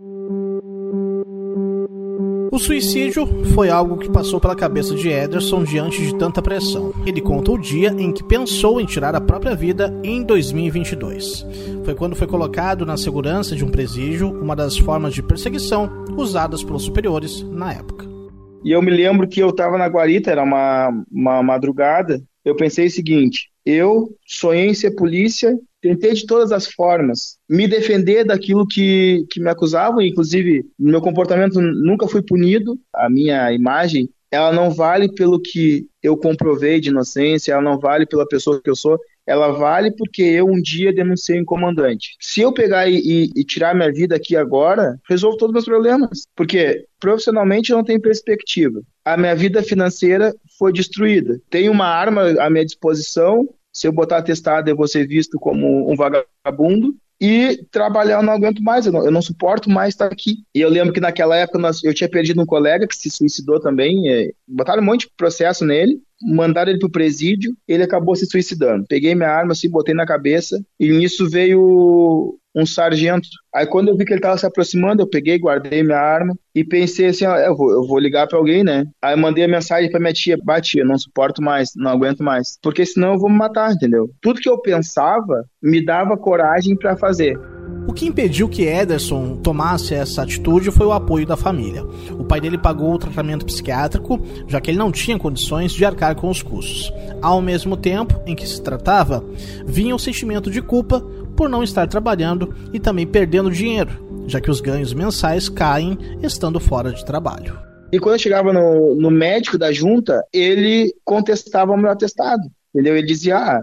[SPEAKER 5] O suicídio foi algo que passou pela cabeça de Ederson diante de tanta pressão. Ele conta o dia em que pensou em tirar a própria vida em dois mil e vinte e dois. Foi quando foi colocado na segurança de um presídio, uma das formas de perseguição usadas pelos superiores na época.
[SPEAKER 2] E eu me lembro que eu estava na guarita, era uma, uma madrugada, eu pensei o seguinte, eu sonhei em ser polícia, tentei de todas as formas me defender daquilo que, que me acusavam, inclusive meu comportamento nunca foi punido, a minha imagem, ela não vale pelo que eu comprovei de inocência, ela não vale pela pessoa que eu sou, ela vale porque eu um dia denunciei um comandante. Se eu pegar e, e, e tirar minha vida aqui agora, resolvo todos os meus problemas, porque profissionalmente eu não tenho perspectiva. A minha vida financeira foi destruída. Tenho uma arma à minha disposição, se eu botar atestado eu vou ser visto como um vagabundo, e trabalhar eu não aguento mais, eu não, eu não suporto mais estar aqui. E eu lembro que naquela época nós, eu tinha perdido um colega que se suicidou também, é, botaram um monte de processo nele, mandaram ele pro presídio, ele acabou se suicidando. Peguei minha arma, assim, botei na cabeça, e nisso veio um sargento. Aí quando eu vi que ele tava se aproximando, eu peguei, guardei minha arma, e pensei assim, ó, eu vou, eu vou ligar pra alguém, né? Aí eu mandei a mensagem pra minha tia, batia, não suporto mais, não aguento mais, porque senão eu vou me matar, entendeu? Tudo que eu pensava me dava coragem pra fazer.
[SPEAKER 5] O que impediu que Ederson tomasse essa atitude foi o apoio da família. O pai dele pagou o tratamento psiquiátrico, já que ele não tinha condições de arcar com os custos. Ao mesmo tempo em que se tratava, vinha o sentimento de culpa por não estar trabalhando e também perdendo dinheiro, já que os ganhos mensais caem estando fora de trabalho.
[SPEAKER 2] E quando eu chegava no, no médico da junta, ele contestava o meu atestado, entendeu? Ele dizia, ah,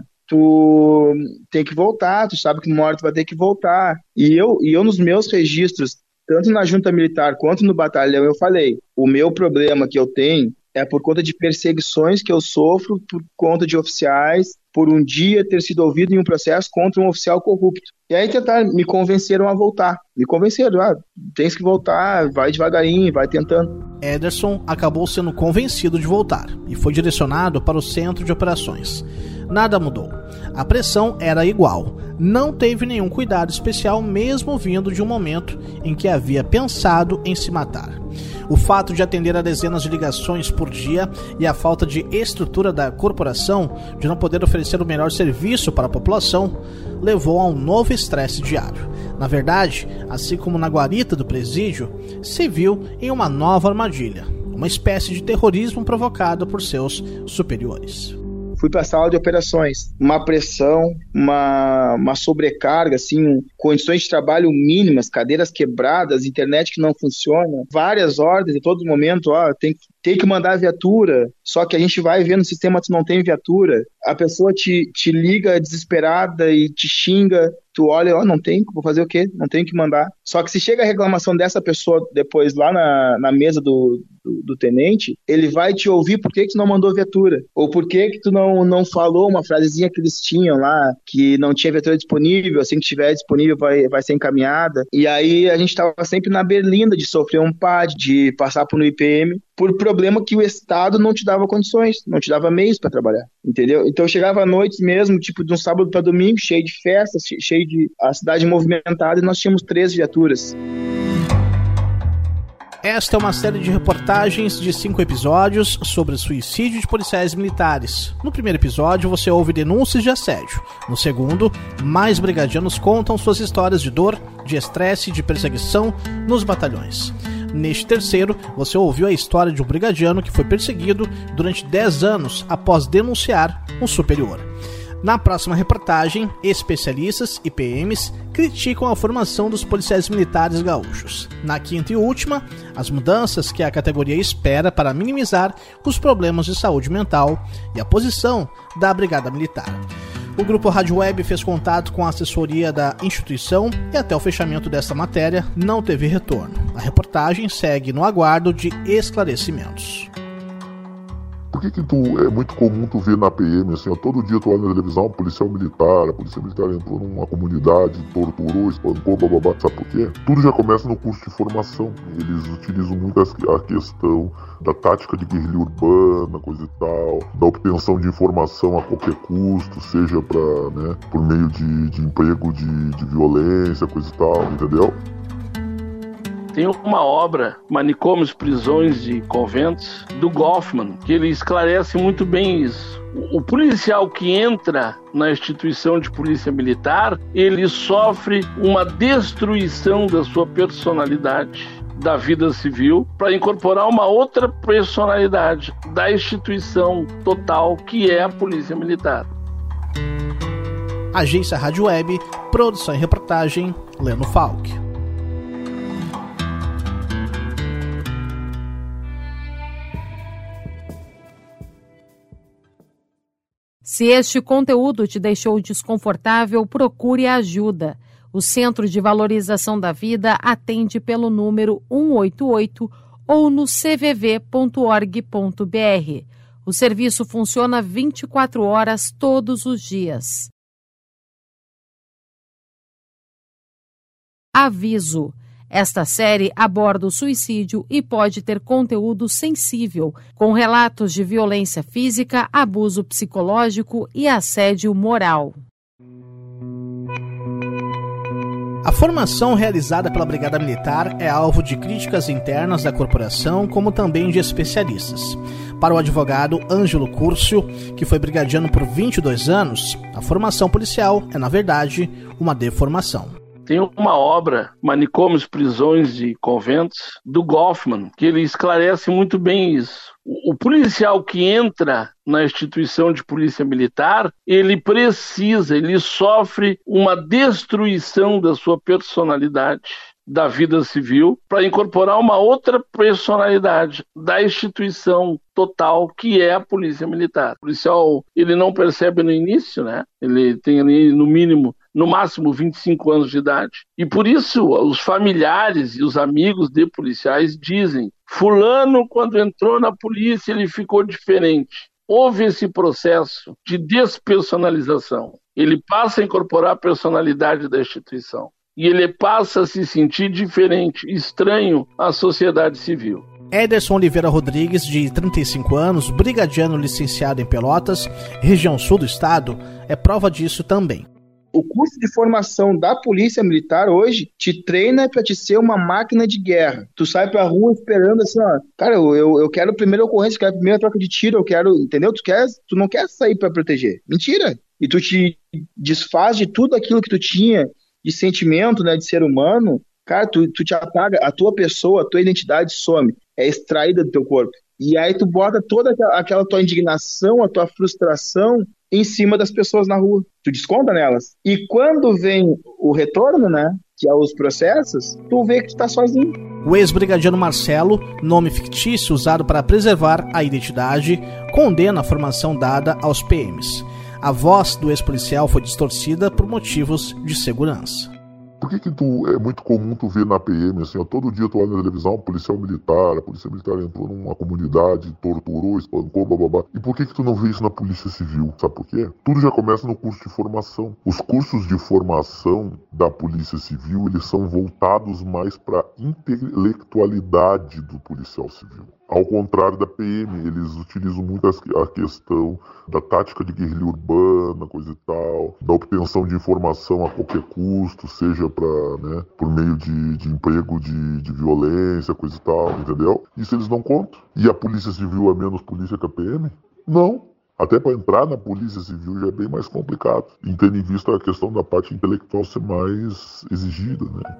[SPEAKER 2] tu tem que voltar, tu sabe que uma hora tu vai ter que voltar. E eu, e eu nos meus registros, tanto na junta militar quanto no batalhão, eu falei, o meu problema que eu tenho é por conta de perseguições que eu sofro por conta de oficiais, por um dia ter sido ouvido em um processo contra um oficial corrupto. E aí tentaram, me convenceram a voltar. Me convenceram, ah, tens que voltar, vai devagarinho, vai tentando.
[SPEAKER 5] Ederson acabou sendo convencido de voltar e foi direcionado para o centro de operações. Nada mudou. A pressão era igual. Não teve nenhum cuidado especial, mesmo vindo de um momento em que havia pensado em se matar. O fato de atender a dezenas de ligações por dia e a falta de estrutura da corporação, de não poder oferecer o melhor serviço para a população, levou a um novo estresse diário. Na verdade, assim como na guarita do presídio, se viu em uma nova armadilha, uma espécie de terrorismo provocado por seus superiores.
[SPEAKER 2] Fui para a sala de operações, uma pressão, uma, uma sobrecarga, assim, condições de trabalho mínimas, cadeiras quebradas, internet que não funciona, várias ordens em todo momento, ó, tem, tem que mandar viatura, só que a gente vai ver no sistema que não tem viatura, a pessoa te, te liga desesperada e te xinga, tu olha, ó, não tem, vou fazer o quê? Não tenho que mandar. Só que se chega a reclamação dessa pessoa depois lá na, na mesa do, do, do tenente, ele vai te ouvir por que que tu não mandou viatura, ou por que que tu não, não falou uma frasezinha que eles tinham lá, que não tinha viatura disponível, assim que tiver disponível vai, vai ser encaminhada. E aí a gente tava sempre na berlinda de sofrer um P A D, de passar por um I P M, por problema que o Estado não te dava condições, não te dava meios para trabalhar, entendeu? Então eu chegava à noite mesmo, tipo de um sábado para domingo, cheio de festas, cheio de a cidade movimentada, e nós tínhamos três viaturas.
[SPEAKER 5] Esta é uma série de reportagens de cinco episódios sobre suicídio de policiais militares. No primeiro episódio você ouve denúncias de assédio. No segundo, mais brigadianos contam suas histórias de dor, de estresse e de perseguição nos batalhões. Neste terceiro, você ouviu a história de um brigadiano que foi perseguido durante dez anos após denunciar um superior. Na próxima reportagem, especialistas e P Ms criticam a formação dos policiais militares gaúchos. Na quinta e última, as mudanças que a categoria espera para minimizar os problemas de saúde mental e a posição da Brigada Militar. O Grupo Rádio Web fez contato com a assessoria da instituição e até o fechamento desta matéria não teve retorno. A reportagem segue no aguardo de esclarecimentos.
[SPEAKER 7] Por que que tu, é muito comum tu ver na P M, assim, ó, todo dia tu olha na televisão, policial militar, a polícia militar entrou numa comunidade, torturou, espancou, bababá, sabe por quê? Tudo já começa no curso de formação. Eles utilizam muito a questão da tática de guerrilha urbana, coisa e tal, da obtenção de informação a qualquer custo, seja pra, né, por meio de, de emprego de, de violência, coisa e tal, entendeu?
[SPEAKER 4] Tem uma obra, Manicômios, Prisões e Conventos, do Goffman, que ele esclarece muito bem isso. O policial que entra na instituição de polícia militar, ele sofre uma destruição da sua personalidade. da vida civil para incorporar uma outra personalidade da instituição total que é a Polícia Militar.
[SPEAKER 5] Agência Rádio Web, produção e reportagem, Leno Falck.
[SPEAKER 1] Se este conteúdo te deixou desconfortável, procure ajuda. O Centro de Valorização da Vida atende pelo número um oito oito ou no c v v ponto org ponto b r. O serviço funciona vinte e quatro horas todos os dias. Aviso: esta série aborda o suicídio e pode ter conteúdo sensível, com relatos de violência física, abuso psicológico e assédio moral.
[SPEAKER 5] A formação realizada pela Brigada Militar é alvo de críticas internas da corporação, como também de especialistas. Para o advogado Ângelo Curcio, que foi brigadiano por vinte e dois anos, a formação policial é, na verdade, uma deformação.
[SPEAKER 4] Tem uma obra, Manicômios, Prisões e Conventos, do Goffman, que ele esclarece muito bem isso. O policial que entra na instituição de polícia militar, ele precisa, ele sofre uma destruição da sua personalidade, da vida civil, para incorporar uma outra personalidade da instituição total que é a polícia militar. O policial, ele não percebe no início, né? Ele tem ali no mínimo, no máximo vinte e cinco anos de idade. E por isso os familiares e os amigos de policiais dizem: fulano, quando entrou na polícia, ele ficou diferente. Houve esse processo de despersonalização. Ele passa a incorporar a personalidade da instituição. E ele passa a se sentir diferente, estranho à sociedade civil.
[SPEAKER 5] Ederson Oliveira Rodrigues, de trinta e cinco anos, brigadiano licenciado em Pelotas, região sul do estado, é prova disso também.
[SPEAKER 2] O curso de formação da Polícia Militar hoje te treina para te ser uma máquina de guerra. Tu sai pra rua esperando assim, ó, cara, eu, eu, eu quero a primeira ocorrência, eu quero a primeira troca de tiro, eu quero, entendeu? Tu, quer, tu não quer sair para proteger. Mentira! E tu te desfaz de tudo aquilo que tu tinha de sentimento, né, de ser humano. Cara, tu, tu te apaga, a tua pessoa, a tua identidade some, é extraída do teu corpo. E aí tu bota toda aquela, aquela tua indignação, a tua frustração em cima das pessoas na rua. Tu desconta nelas. E quando vem o retorno, né, que é os processos, tu vê que tu tá sozinho.
[SPEAKER 5] O ex-brigadiano Marcelo, nome fictício usado para preservar a identidade, condena a formação dada aos P Ms. A voz do ex-policial foi distorcida por motivos de segurança.
[SPEAKER 7] Por que que tu, é muito comum tu ver na P M, assim, ó, todo dia tu olha na televisão, policial militar, a polícia militar entrou numa comunidade, torturou, espancou, bababá. E por que que tu não vê isso na polícia civil? Sabe por quê? Tudo já começa no curso de formação. Os cursos de formação da polícia civil, eles são voltados mais para a intelectualidade do policial civil. Ao contrário da P M, eles utilizam muito a questão da tática de guerrilha urbana, coisa e tal, da obtenção de informação a qualquer custo, seja pra, né, por meio de, de emprego de, de violência, coisa e tal, entendeu? Isso eles não contam. E a Polícia Civil é menos polícia que a P M? Não. Até para entrar na Polícia Civil já é bem mais complicado, e tendo em vista a questão da parte intelectual ser mais exigida, né?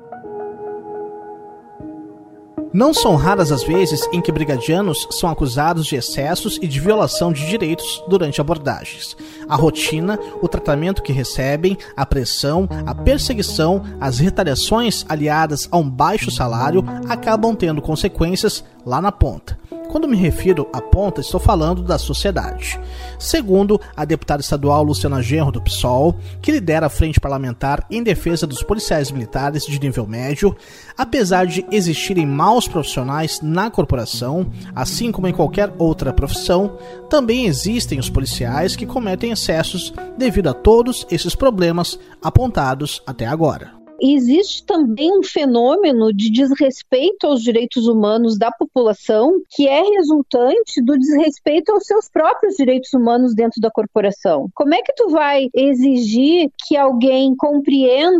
[SPEAKER 5] Não são raras as vezes em que brigadianos são acusados de excessos e de violação de direitos durante abordagens. A rotina, o tratamento que recebem, a pressão, a perseguição, as retaliações aliadas a um baixo salário acabam tendo consequências lá na ponta. Quando me refiro à ponta, estou falando da sociedade. Segundo a deputada estadual Luciana Genro, do P SOL, que lidera a frente parlamentar em defesa dos policiais militares de nível médio, apesar de existirem maus profissionais na corporação, assim como em qualquer outra profissão, também existem os policiais que cometem excessos devido a todos esses problemas apontados até agora.
[SPEAKER 6] Existe também um fenômeno de desrespeito aos direitos humanos da população que é resultante do desrespeito aos seus próprios direitos humanos dentro da corporação. Como é que tu vai exigir que alguém compreenda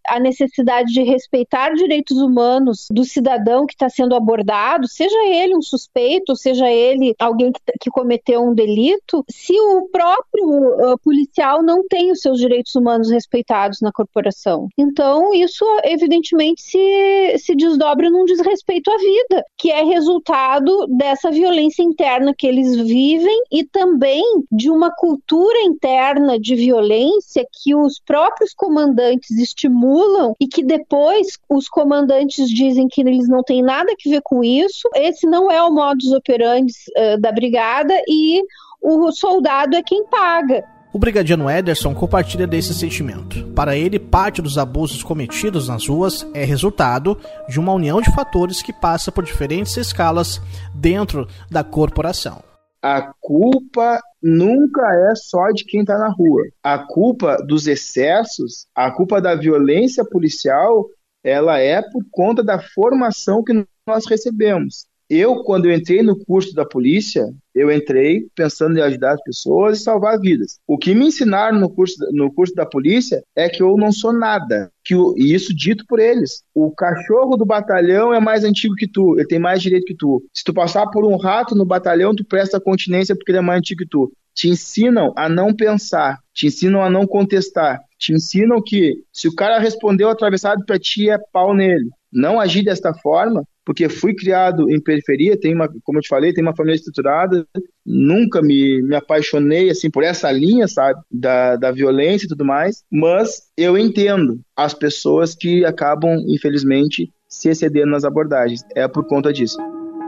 [SPEAKER 6] a necessidade de respeitar direitos humanos do cidadão que está sendo abordado, seja ele um suspeito, seja ele alguém que, que cometeu um delito, se o próprio uh, policial não tem os seus direitos humanos respeitados na corporação. Então, isso evidentemente se, se desdobra num desrespeito à vida, que é resultado dessa violência interna que eles vivem e também de uma cultura interna de violência que os próprios comandantes estimulam e que depois os comandantes dizem que eles não têm nada a ver com isso. Esse não é o modus operandi uh, da brigada e o soldado é quem paga.
[SPEAKER 5] O brigadiano Ederson compartilha desse sentimento. Para ele, parte dos abusos cometidos nas ruas é resultado de uma união de fatores que passa por diferentes escalas dentro da corporação.
[SPEAKER 2] A culpa nunca é só de quem está na rua. A culpa dos excessos, a culpa da violência policial, ela é por conta da formação que nós recebemos. Eu, quando eu entrei no curso da polícia, eu entrei pensando em ajudar as pessoas e salvar vidas. O que me ensinaram no curso, no curso da polícia é que eu não sou nada. Que o, e isso dito por eles. O cachorro do batalhão é mais antigo que tu, ele tem mais direito que tu. Se tu passar por um rato no batalhão, tu presta continência porque ele é mais antigo que tu. Te ensinam a não pensar, te ensinam a não contestar, te ensinam que se o cara respondeu atravessado pra ti, é pau nele. Não agir desta forma, porque fui criado em periferia, tem uma, como eu te falei, tem uma família estruturada, nunca me, me apaixonei assim, por essa linha, sabe, da, da violência e tudo mais, mas eu entendo as pessoas que acabam, infelizmente, se excedendo nas abordagens. É por conta disso.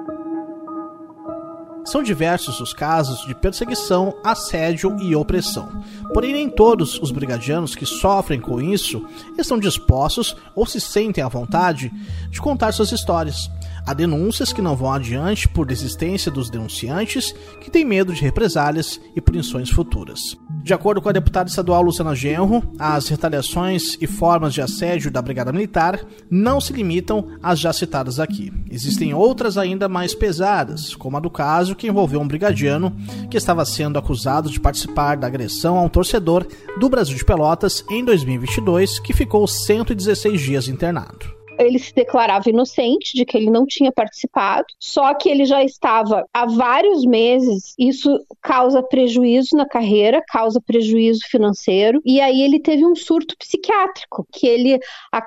[SPEAKER 5] São diversos os casos de perseguição, assédio e opressão. Porém, nem todos os brigadianos que sofrem com isso estão dispostos ou se sentem à vontade de contar suas histórias. Há denúncias que não vão adiante por desistência dos denunciantes, que têm medo de represálias e punições futuras. De acordo com a deputada estadual Luciana Genro, as retaliações e formas de assédio da Brigada Militar não se limitam às já citadas aqui. Existem outras ainda mais pesadas, como a do caso que envolveu um brigadiano que estava sendo acusado de participar da agressão a um torcedor do Brasil de Pelotas em dois mil e vinte e dois, que ficou cento e dezesseis dias internado.
[SPEAKER 6] Ele se declarava inocente de que ele não tinha participado, só que ele já estava há vários meses, isso causa prejuízo na carreira, causa prejuízo financeiro, e aí ele teve um surto psiquiátrico, que ele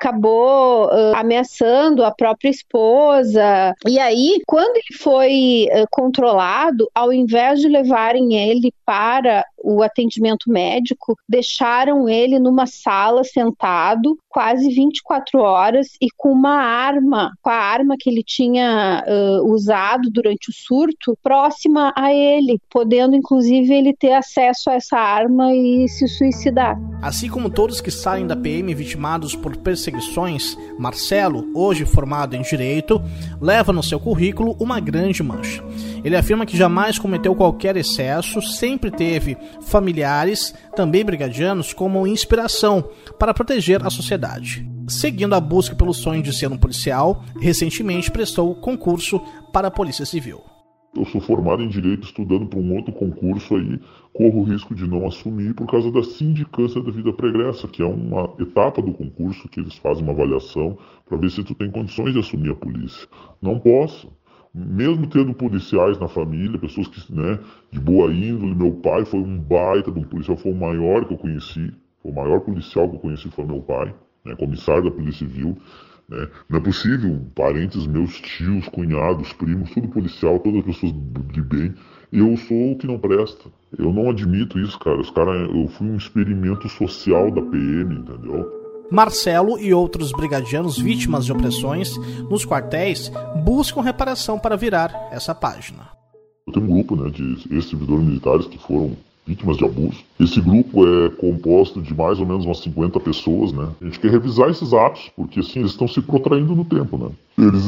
[SPEAKER 6] acabou uh, ameaçando a própria esposa, e aí, quando ele foi uh, controlado, ao invés de levarem ele para o atendimento médico, deixaram ele numa sala sentado quase vinte e quatro horas e com uma arma, com a arma que ele tinha uh, usado durante o surto, próxima a ele, podendo inclusive ele ter acesso a essa arma e se suicidar.
[SPEAKER 5] Assim como todos que saem da P M vitimados por perseguições, Marcelo, hoje formado em Direito, leva no seu currículo uma grande mancha. Ele afirma que jamais cometeu qualquer excesso, sempre teve familiares, também brigadianos, como inspiração para proteger a sociedade. Seguindo a busca pelo sonho de ser um policial, recentemente prestou concurso para a Polícia Civil.
[SPEAKER 7] Eu sou formado em Direito, estudando para um outro concurso aí, corro o risco de não assumir por causa da sindicância da vida pregressa, que é uma etapa do concurso que eles fazem uma avaliação para ver se tu tem condições de assumir a polícia. Não posso. Mesmo tendo policiais na família, pessoas que, né, de boa índole, meu pai foi um baita de um policial, foi o maior que eu conheci, foi o maior policial que eu conheci foi meu pai, né, comissário da Polícia Civil, né. Não é possível, parentes meus, tios, cunhados, primos, tudo policial, todas pessoas de bem, eu sou o que não presta. Eu não admito isso, cara. Os cara, eu fui um experimento social da P M, entendeu?
[SPEAKER 5] Marcelo e outros brigadianos vítimas de opressões nos quartéis buscam reparação para virar essa página.
[SPEAKER 7] Eu tenho um grupo, né, de ex-servidores militares que foram vítimas de abuso. Esse grupo é composto de mais ou menos umas cinquenta pessoas, né? A gente quer revisar esses atos, porque assim, eles estão se protraindo no tempo, né? Eles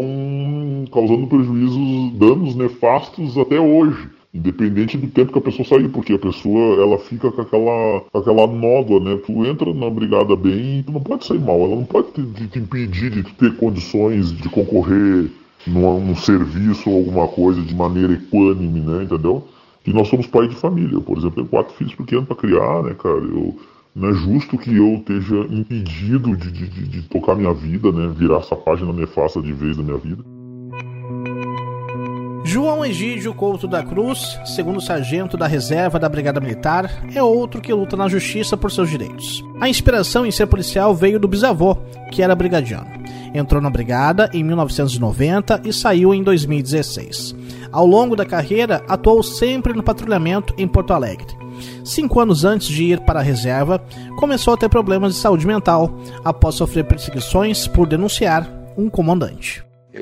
[SPEAKER 7] estão causando prejuízos, danos nefastos até hoje. Independente do tempo que a pessoa sair, porque a pessoa, ela fica com aquela, com aquela nódoa, né? Tu entra na brigada bem e tu não pode sair mal, ela não pode te, te impedir de tu ter condições de concorrer num, num serviço ou alguma coisa de maneira equânime, né? Entendeu? E nós somos pai de família. Eu, por exemplo, tenho quatro filhos pequenos pra criar, né, cara? Eu Não é justo que eu esteja impedido de, de, de, de tocar minha vida, né? Virar essa página nefasta de vez da minha vida.
[SPEAKER 5] João Egídio Couto da Cruz, segundo sargento da reserva da Brigada Militar, é outro que luta na justiça por seus direitos. A inspiração em ser policial veio do bisavô, que era brigadiano. Entrou na brigada em mil novecentos e noventa e saiu em dois mil e dezesseis. Ao longo da carreira, atuou sempre no patrulhamento em Porto Alegre. Cinco anos antes de ir para a reserva, começou a ter problemas de saúde mental após sofrer perseguições por denunciar um comandante.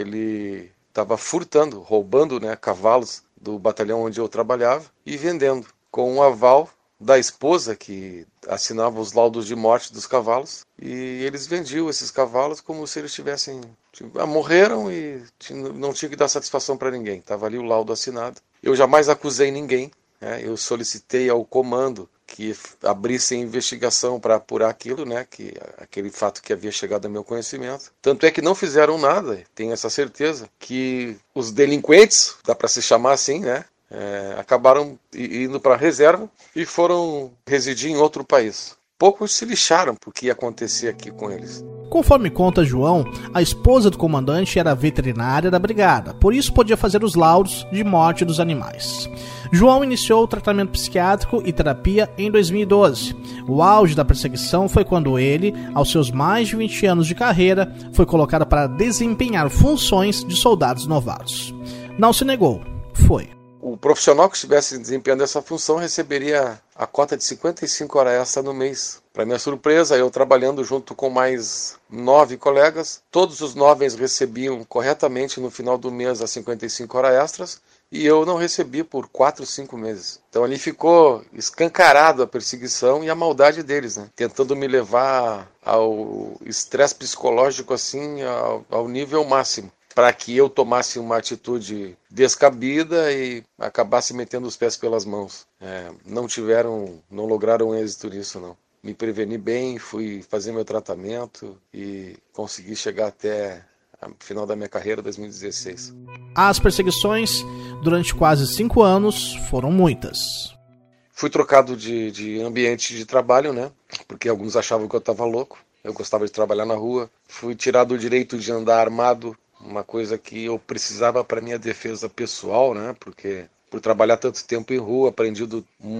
[SPEAKER 13] Ele estava furtando, roubando, né, cavalos do batalhão onde eu trabalhava e vendendo, com um aval da esposa que assinava os laudos de morte dos cavalos, e eles vendiam esses cavalos como se eles tivessem tipo, ah, morreram e não tinha que dar satisfação para ninguém. Estava ali o laudo assinado. Eu jamais acusei ninguém, né? Eu solicitei ao comando que abrisse a investigação para apurar aquilo, né, que aquele fato que havia chegado ao meu conhecimento. Tanto é que não fizeram nada, tenho essa certeza, que os delinquentes, dá para se chamar assim, né, é, acabaram indo para a reserva e foram residir em outro país. Poucos se lixaram por que ia acontecer aqui com eles.
[SPEAKER 5] Conforme conta João, a esposa do comandante era veterinária da brigada, por isso podia fazer os laudos de morte dos animais. João iniciou o tratamento psiquiátrico e terapia em dois mil e doze. O auge da perseguição foi quando ele, aos seus mais de vinte anos de carreira, foi colocado para desempenhar funções de soldados novatos. Não se negou, foi.
[SPEAKER 13] O profissional que estivesse desempenhando essa função receberia a cota de cinquenta e cinco horas extra no mês. Para minha surpresa, eu trabalhando junto com mais nove colegas, todos os nove recebiam corretamente no final do mês as cinquenta e cinco horas extras e eu não recebi por quatro, cinco meses. Então ali ficou escancarado a perseguição e a maldade deles, né? Tentando me levar ao estresse psicológico assim ao, ao nível máximo, para que eu tomasse uma atitude descabida e acabasse metendo os pés pelas mãos. É, não tiveram, não lograram êxito nisso, não. Me preveni bem, fui fazer meu tratamento e consegui chegar até o final da minha carreira, dois mil e dezesseis.
[SPEAKER 5] As perseguições, durante quase cinco anos, foram muitas.
[SPEAKER 13] Fui trocado de, de ambiente de trabalho, né? Porque alguns achavam que eu estava louco. Eu gostava de trabalhar na rua. Fui tirado o direito de andar armado, uma coisa que eu precisava para minha defesa pessoal, né? Porque por trabalhar tanto tempo em rua, aprendido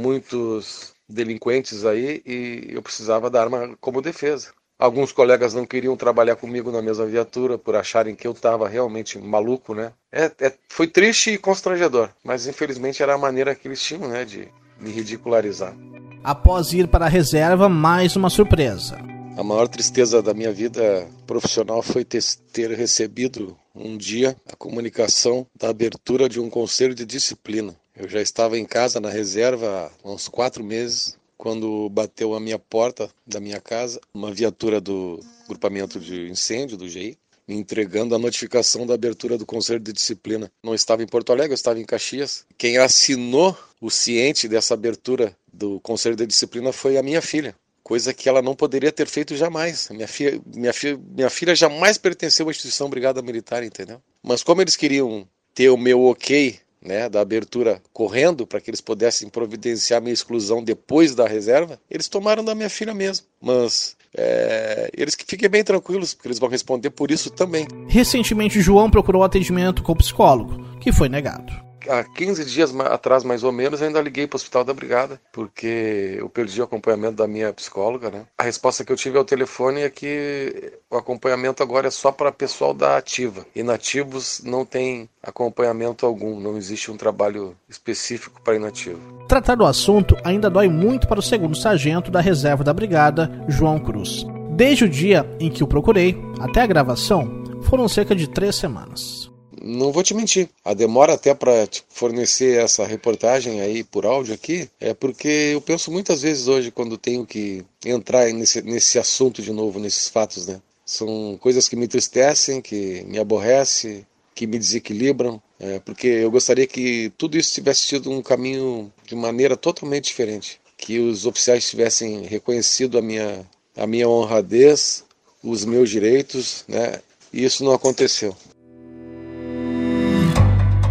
[SPEAKER 13] muitos delinquentes aí e eu precisava da arma como defesa. Alguns colegas não queriam trabalhar comigo na mesma viatura por acharem que eu estava realmente maluco, né? É, é, foi triste e constrangedor, mas infelizmente era a maneira que eles tinham, né, de me ridicularizar.
[SPEAKER 5] Após ir para a reserva, mais uma surpresa.
[SPEAKER 13] A maior tristeza da minha vida profissional foi ter, ter recebido um dia a comunicação da abertura de um conselho de disciplina. Eu já estava em casa na reserva há uns quatro meses, quando bateu a minha porta da minha casa uma viatura do grupamento de incêndio, do G I, me entregando a notificação da abertura do Conselho de Disciplina. Não estava em Porto Alegre, eu estava em Caxias. Quem assinou o ciente dessa abertura do Conselho de Disciplina foi a minha filha, coisa que ela não poderia ter feito jamais. Minha filha, minha filha, minha filha jamais pertenceu à instituição Brigada Militar, entendeu? Mas como eles queriam ter o meu ok, né, da abertura correndo para que eles pudessem providenciar minha exclusão depois da reserva, eles tomaram da minha filha mesmo. Mas é, eles que fiquem bem tranquilos, porque eles vão responder por isso também.
[SPEAKER 5] Recentemente, João procurou atendimento com o psicólogo, que foi negado.
[SPEAKER 13] Há quinze dias atrás, mais ou menos, eu ainda liguei para o Hospital da Brigada, porque eu perdi o acompanhamento da minha psicóloga, né? A resposta que eu tive ao telefone é que o acompanhamento agora é só para pessoal da ativa. Inativos não tem acompanhamento algum, não existe um trabalho específico para inativo.
[SPEAKER 5] Tratar do assunto ainda dói muito para o segundo sargento da reserva da Brigada, João Cruz. Desde o dia em que o procurei, até a gravação, foram cerca de três semanas.
[SPEAKER 13] Não vou te mentir, a demora até para fornecer essa reportagem aí por áudio aqui é porque eu penso muitas vezes hoje quando tenho que entrar nesse, nesse assunto de novo, nesses fatos, né? São coisas que me entristecem, que me aborrecem, que me desequilibram, é, porque eu gostaria que tudo isso tivesse tido um caminho de maneira totalmente diferente, que os oficiais tivessem reconhecido a minha, a minha honradez, os meus direitos, né? E isso não aconteceu.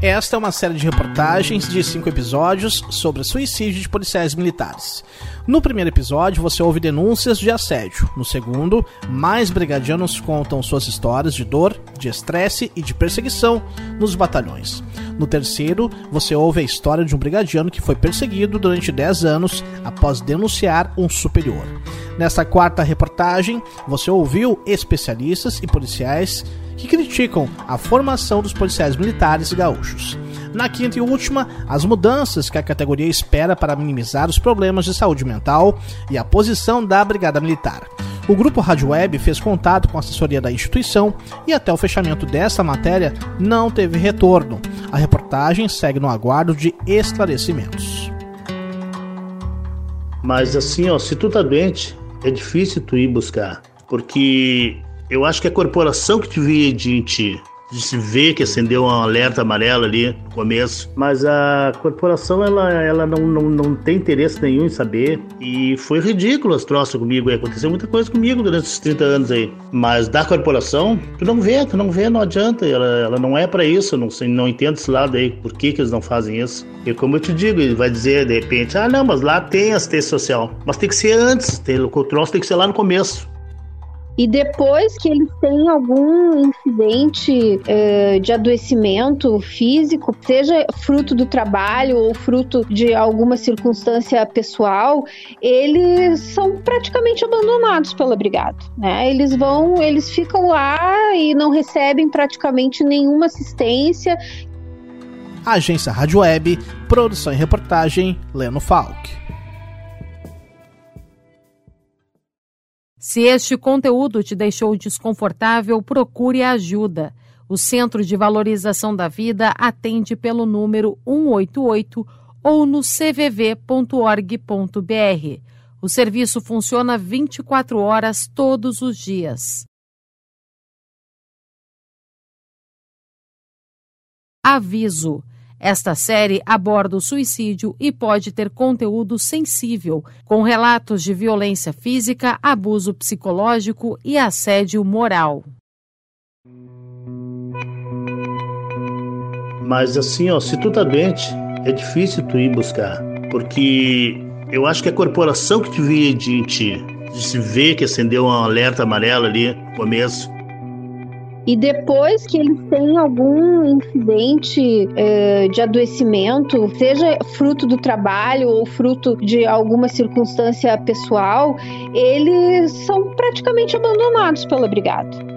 [SPEAKER 5] Esta é uma série de reportagens de cinco episódios sobre suicídio de policiais militares. No primeiro episódio, você ouve denúncias de assédio. No segundo, mais brigadianos contam suas histórias de dor, de estresse e de perseguição nos batalhões. No terceiro, você ouve a história de um brigadiano que foi perseguido durante dez anos após denunciar um superior. Nesta quarta reportagem, você ouviu especialistas e policiais que criticam a formação dos policiais militares gaúchos. Na quinta e última, as mudanças que a categoria espera para minimizar os problemas de saúde mental e a posição da Brigada Militar. O Grupo Rádio Web fez contato com a assessoria da instituição e até o fechamento dessa matéria não teve retorno. A reportagem segue no aguardo de esclarecimentos.
[SPEAKER 3] Mas assim, ó, se tu tá doente, é difícil tu ir buscar, porque eu acho que a corporação que devia de ti, de se ver que acendeu um alerta amarelo ali no começo, mas a corporação ela, ela não, não, não tem interesse nenhum em saber, e foi ridículo as troças comigo, e aconteceu muita coisa comigo durante esses trinta anos aí, mas da corporação, tu não vê, tu não vê, não adianta, ela, ela não é pra isso, eu não, sei, não entendo esse lado aí, por que que eles não fazem isso, e como eu te digo, ele vai dizer de repente, ah não, mas lá tem assistência social, mas tem que ser antes, tem, o troço tem que ser lá no começo.
[SPEAKER 6] E depois que eles têm algum incidente uh, de adoecimento físico, seja fruto do trabalho ou fruto de alguma circunstância pessoal, eles são praticamente abandonados pela brigada, né? Eles vão, eles ficam lá e não recebem praticamente nenhuma assistência.
[SPEAKER 5] Agência Rádio Web, produção e reportagem, Leno Falck.
[SPEAKER 1] Se este conteúdo te deixou desconfortável, procure ajuda. O Centro de Valorização da Vida atende pelo número um oito oito ou no c v v ponto org ponto b r. O serviço funciona vinte e quatro horas todos os dias. Aviso: esta série aborda o suicídio e pode ter conteúdo sensível, com relatos de violência física, abuso psicológico e assédio moral.
[SPEAKER 3] Mas assim, ó, se tu tá doente, é difícil tu ir buscar, porque eu acho que a corporação que devia de ti, de se ver que acendeu um alerta amarelo ali no começo,
[SPEAKER 6] e depois que eles têm algum incidente uh, de adoecimento, seja fruto do trabalho ou fruto de alguma circunstância pessoal, eles são praticamente abandonados pela brigada.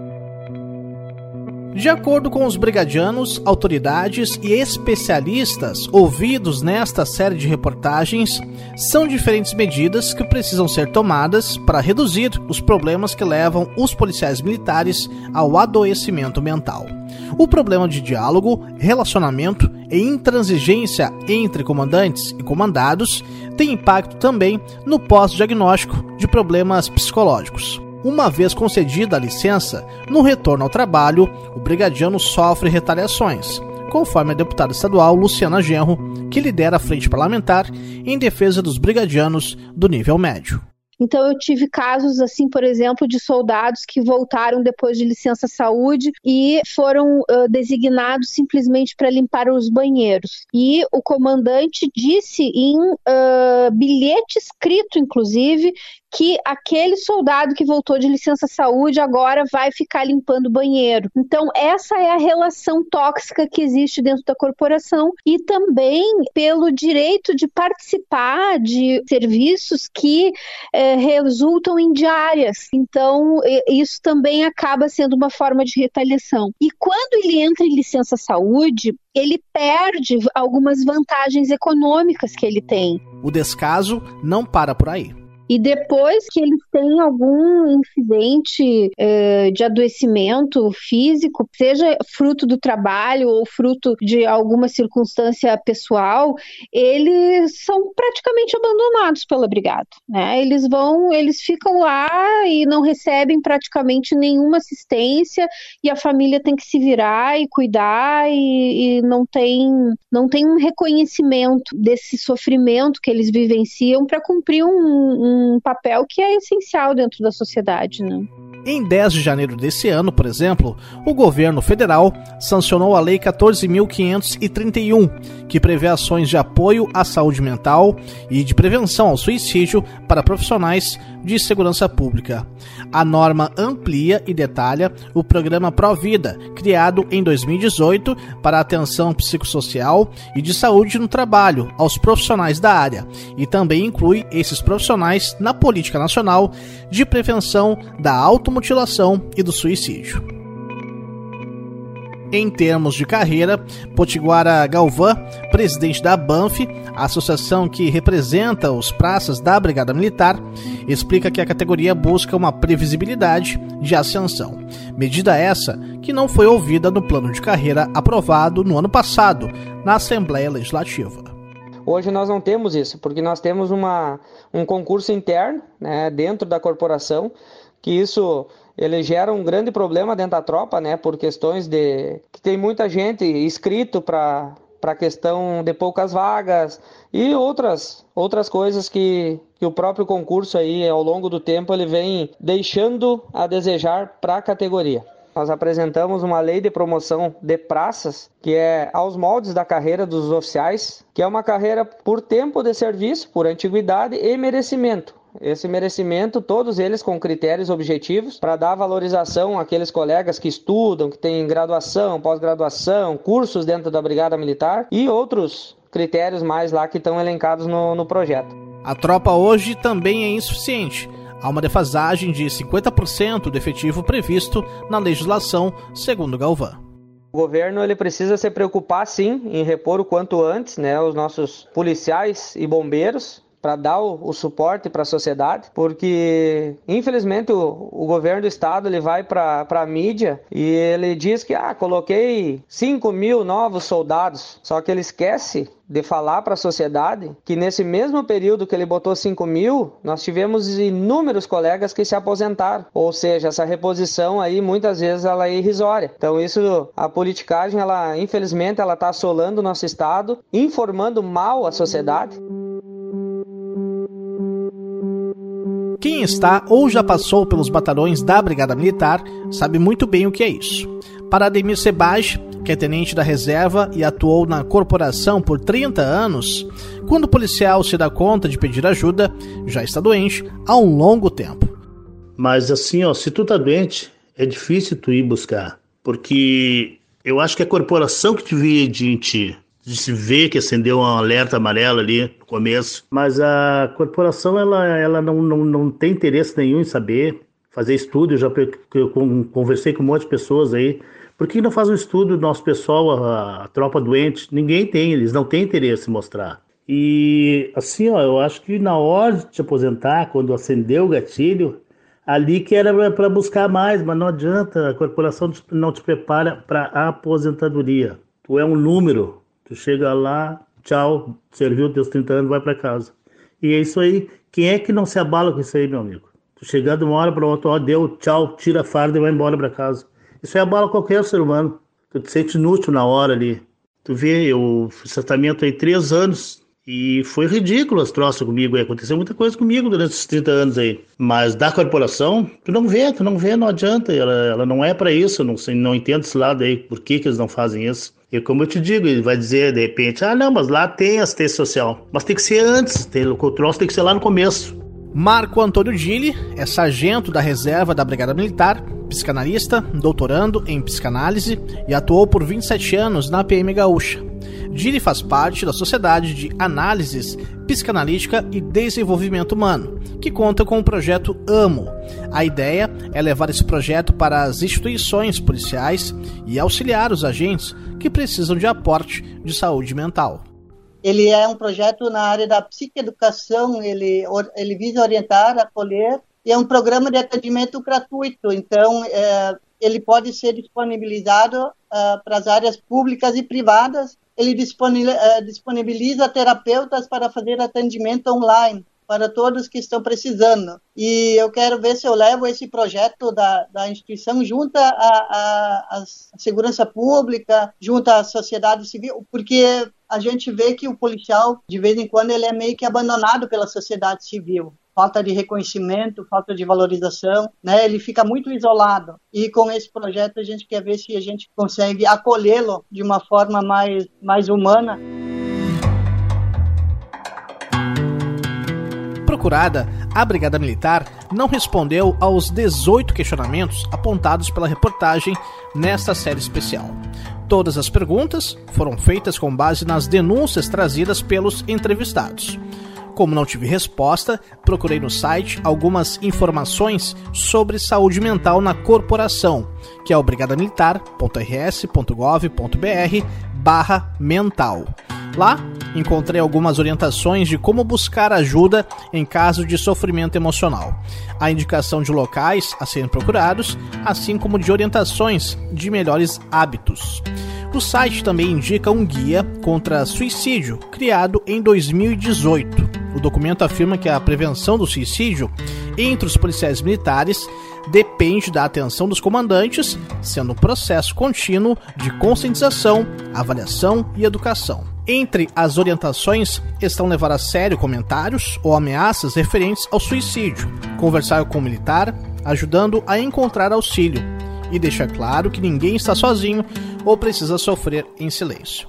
[SPEAKER 5] De acordo com os brigadianos, autoridades e especialistas ouvidos nesta série de reportagens, são diferentes medidas que precisam ser tomadas para reduzir os problemas que levam os policiais militares ao adoecimento mental. O problema de diálogo, relacionamento e intransigência entre comandantes e comandados tem impacto também no pós-diagnóstico de problemas psicológicos. Uma vez concedida a licença, no retorno ao trabalho, o brigadiano sofre retaliações, conforme a deputada estadual Luciana Genro, que lidera a frente parlamentar em defesa dos brigadianos do nível médio.
[SPEAKER 6] Então eu tive casos assim, por exemplo, de soldados que voltaram depois de licença saúde e foram uh, designados simplesmente para limpar os banheiros. E o comandante disse em uh, bilhete escrito, inclusive, que aquele soldado que voltou de licença saúde agora vai ficar limpando o banheiro. Então essa é a relação tóxica que existe dentro da corporação e também pelo direito de participar de serviços que eh, resultam em diárias. Então isso também acaba sendo uma forma de retaliação. E quando ele entra em licença saúde, ele perde algumas vantagens econômicas que ele tem.
[SPEAKER 5] O descaso não para por aí.
[SPEAKER 6] E depois que eles têm algum incidente uh, de adoecimento físico, seja fruto do trabalho ou fruto de alguma circunstância pessoal, eles são praticamente abandonados pela brigada, né? Eles vão, eles ficam lá e não recebem praticamente nenhuma assistência e a família tem que se virar e cuidar e, e não tem, não tem um reconhecimento desse sofrimento que eles vivenciam para cumprir um, um um papel que é essencial dentro da sociedade, né?
[SPEAKER 5] Em dez de janeiro desse ano, por exemplo, o governo federal sancionou a Lei quatorze mil quinhentos e trinta e um, que prevê ações de apoio à saúde mental e de prevenção ao suicídio para profissionais de segurança pública. A norma amplia e detalha o programa Provida, criado em dois mil e dezoito para a atenção psicossocial e de saúde no trabalho aos profissionais da área, e também inclui esses profissionais na política nacional de prevenção da automutilação e do suicídio. Em termos de carreira, Potiguara Galvão, presidente da Banf, a associação que representa os praças da Brigada Militar, explica que a categoria busca uma previsibilidade de ascensão. Medida essa que não foi ouvida no plano de carreira aprovado no ano passado na Assembleia Legislativa.
[SPEAKER 8] Hoje nós não temos isso, porque nós temos uma, um concurso interno, né, dentro da corporação, que isso ele gera um grande problema dentro da tropa, né, por questões de que tem muita gente inscrito para para a questão de poucas vagas e outras, outras coisas que, que o próprio concurso aí, ao longo do tempo, ele vem deixando a desejar para a categoria. Nós apresentamos uma lei de promoção de praças, que é aos moldes da carreira dos oficiais, que é uma carreira por tempo de serviço, por antiguidade e merecimento. Esse merecimento, todos eles com critérios objetivos, para dar valorização àqueles colegas que estudam, que têm graduação, pós-graduação, cursos dentro da Brigada Militar e outros critérios mais lá que estão elencados no, no projeto.
[SPEAKER 5] A tropa hoje também é insuficiente. Há uma defasagem de cinquenta por cento do efetivo previsto na legislação, segundo Galvão.
[SPEAKER 8] O governo ele precisa se preocupar, sim, em repor o quanto antes, né, os nossos policiais e bombeiros, para dar o, o suporte para a sociedade, porque infelizmente o, o governo do estado ele vai para a mídia e ele diz que ah, coloquei cinco mil novos soldados, só que ele esquece de falar para a sociedade que nesse mesmo período que ele botou cinco mil, nós tivemos inúmeros colegas que se aposentaram, ou seja, essa reposição aí muitas vezes ela é irrisória. Então isso, a politicagem, ela infelizmente ela está assolando o nosso estado, informando mal a sociedade.
[SPEAKER 5] Quem está ou já passou pelos batalhões da Brigada Militar sabe muito bem o que é isso. Para Ademir Sebage, que é tenente da reserva e atuou na corporação por trinta anos, quando o policial se dá conta de pedir ajuda, já está doente há um longo tempo.
[SPEAKER 3] Mas assim, ó, se tu tá doente, é difícil tu ir buscar, porque eu acho que a corporação que devia de ti, de se ver que acendeu um alerta amarelo ali no começo, mas a corporação ela, ela não, não, não tem interesse nenhum em saber, fazer estudo. Eu já eu conversei com um monte de pessoas aí, por que não faz um estudo do nosso pessoal, a, a tropa doente? Ninguém tem, eles não têm interesse em mostrar. E assim, ó, eu acho que na hora de te aposentar, quando acendeu o gatilho, ali que era para buscar mais, mas não adianta, a corporação não te prepara para a aposentadoria. Tu é um número. Tu chega lá, tchau, serviu teus trinta anos, vai para casa. E é isso aí. Quem é que não se abala com isso aí, meu amigo? Tu chegar de uma hora para outra, ó, deu, tchau, tira a farda e vai embora para casa. Isso aí abala qualquer ser humano. Tu te sente inútil na hora ali. Tu vê, eu fiz tratamento aí três anos e foi ridículo as troças comigo. Aconteceu muita coisa comigo durante esses trinta anos aí. Mas da corporação, tu não vê, tu não vê, não adianta. Ela, ela não é para isso, eu não, sei, não entendo esse lado aí, por que que eles não fazem isso. E como eu te digo, ele vai dizer de repente, ah não, mas lá tem assistência social. Mas tem que ser antes, tem, o troço tem que ser lá no começo.
[SPEAKER 5] Marco Antônio Dili é sargento da reserva da Brigada Militar, psicanalista, doutorando em psicanálise e atuou por vinte e sete anos na P M Gaúcha. Dili faz parte da Sociedade de Análises Psicanalítica e Desenvolvimento Humano, que conta com o projeto AMO. A ideia é levar esse projeto para as instituições policiais e auxiliar os agentes que precisam de aporte de saúde mental.
[SPEAKER 9] Ele é um projeto na área da psicoeducação, ele, ele visa orientar, acolher, e é um programa de atendimento gratuito, então é, ele pode ser disponibilizado uh, para as áreas públicas e privadas. Ele disponibiliza terapeutas para fazer atendimento online para todos que estão precisando. E eu quero ver se eu levo esse projeto da, da instituição junto à segurança pública, junto à sociedade civil, porque a gente vê que o policial, de vez em quando, ele é meio que abandonado pela sociedade civil. falta de reconhecimento, falta de valorização, né? Ele fica muito isolado. E com esse projeto a gente quer ver se a gente consegue acolhê-lo de uma forma mais, mais humana.
[SPEAKER 5] Procurada, a Brigada Militar não respondeu aos dezoito questionamentos apontados pela reportagem nesta série especial. Todas as perguntas foram feitas com base nas denúncias trazidas pelos entrevistados. Como não tive resposta, procurei no site algumas informações sobre saúde mental na corporação, que é o brigadamilitar ponto r s ponto gov ponto b r barra mental. Lá, encontrei algumas orientações de como buscar ajuda em caso de sofrimento emocional, a indicação de locais a serem procurados, assim como de orientações de melhores hábitos. O site também indica um guia contra suicídio, criado em dois mil e dezoito. O documento afirma que a prevenção do suicídio entre os policiais militares depende da atenção dos comandantes, sendo um processo contínuo de conscientização, avaliação e educação. Entre as orientações estão levar a sério comentários ou ameaças referentes ao suicídio, conversar com o militar, ajudando a encontrar auxílio, e deixar claro que ninguém está sozinho ou precisa sofrer em silêncio.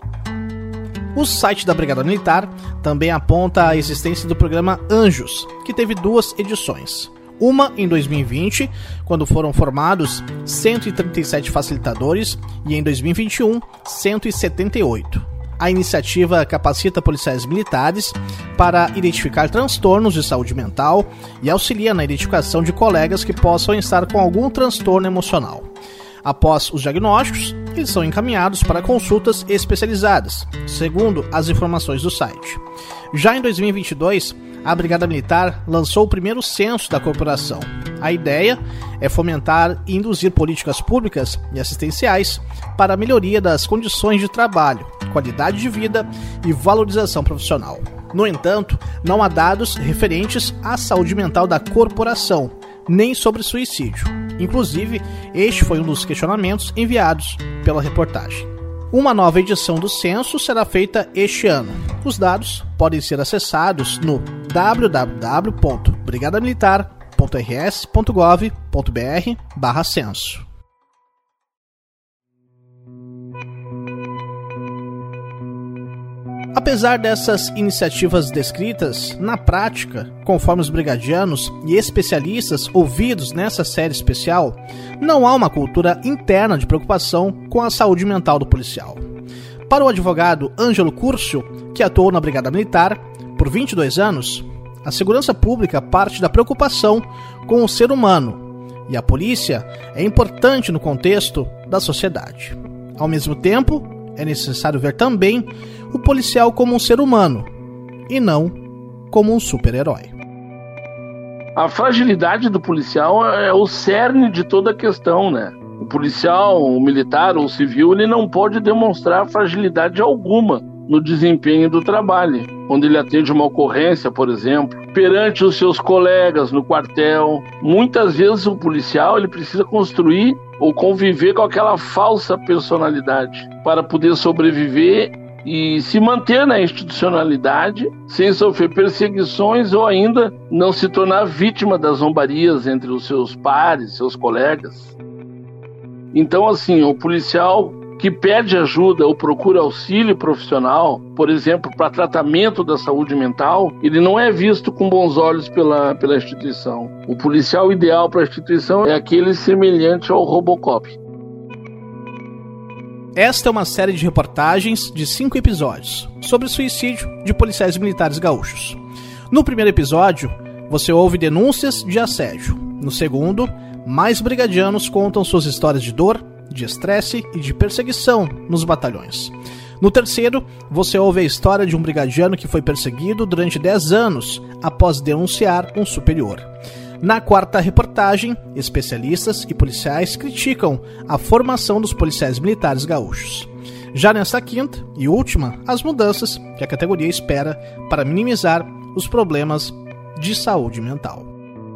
[SPEAKER 5] O site da Brigada Militar também aponta a existência do programa Anjos, que teve duas edições. Uma em dois mil e vinte, quando foram formados cento e trinta e sete facilitadores, e em dois mil e vinte e um, cento e setenta e oito. A iniciativa capacita policiais militares para identificar transtornos de saúde mental e auxilia na identificação de colegas que possam estar com algum transtorno emocional. Após os diagnósticos, eles são encaminhados para consultas especializadas, segundo as informações do site. Já em dois mil e vinte e dois, a Brigada Militar lançou o primeiro censo da corporação. A ideia é fomentar e induzir políticas públicas e assistenciais para a melhoria das condições de trabalho, qualidade de vida e valorização profissional. No entanto, não há dados referentes à saúde mental da corporação, nem sobre suicídio. Inclusive, este foi um dos questionamentos enviados pela reportagem. Uma nova edição do censo será feita este ano. Os dados podem ser acessados no w w w ponto brigadamilitar ponto r s ponto gov ponto b r barra censo. Apesar dessas iniciativas descritas, na prática, conforme os brigadianos e especialistas ouvidos nessa série especial, não há uma cultura interna de preocupação com a saúde mental do policial. Para o advogado Ângelo Curcio, que atuou na Brigada Militar por vinte e dois anos, a segurança pública parte da preocupação com o ser humano, e a polícia é importante no contexto da sociedade. Ao mesmo tempo, é necessário ver também o policial como um ser humano, e não como um super-herói.
[SPEAKER 4] A fragilidade do policial é o cerne de toda a questão, né? O policial, o militar ou o civil, ele não pode demonstrar fragilidade alguma no desempenho do trabalho, quando ele atende uma ocorrência, por exemplo, perante os seus colegas no quartel. Muitas vezes o policial ele precisa construir ou conviver com aquela falsa personalidade para poder sobreviver e se manter na institucionalidade sem sofrer perseguições ou ainda não se tornar vítima das zombarias entre os seus pares, seus colegas. Então, assim, o policial que pede ajuda ou procura auxílio profissional, por exemplo, para tratamento da saúde mental, ele não é visto com bons olhos pela, pela instituição. O policial ideal para a instituição é aquele semelhante ao Robocop.
[SPEAKER 5] Esta é uma série de reportagens de cinco episódios sobre suicídio de policiais militares gaúchos. No primeiro episódio, você ouve denúncias de assédio. No segundo, mais brigadianos contam suas histórias de dor, de estresse e de perseguição nos batalhões. No terceiro, você ouve a história de um brigadiano que foi perseguido durante dez anos após denunciar um superior. Na quarta reportagem, especialistas e policiais criticam a formação dos policiais militares gaúchos. Já nesta quinta e última, as mudanças que a categoria espera para minimizar os problemas de saúde mental.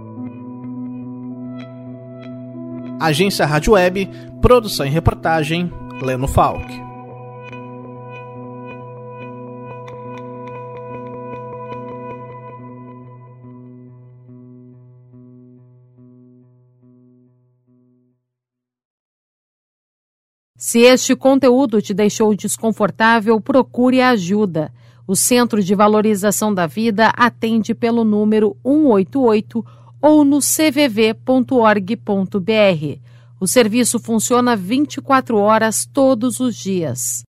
[SPEAKER 5] Agência Rádio Web, produção e reportagem, Leno Falck.
[SPEAKER 1] Se este conteúdo te deixou desconfortável, procure ajuda. O Centro de Valorização da Vida atende pelo número um oito oito ou no c v v ponto org ponto b r. O serviço funciona vinte e quatro horas todos os dias.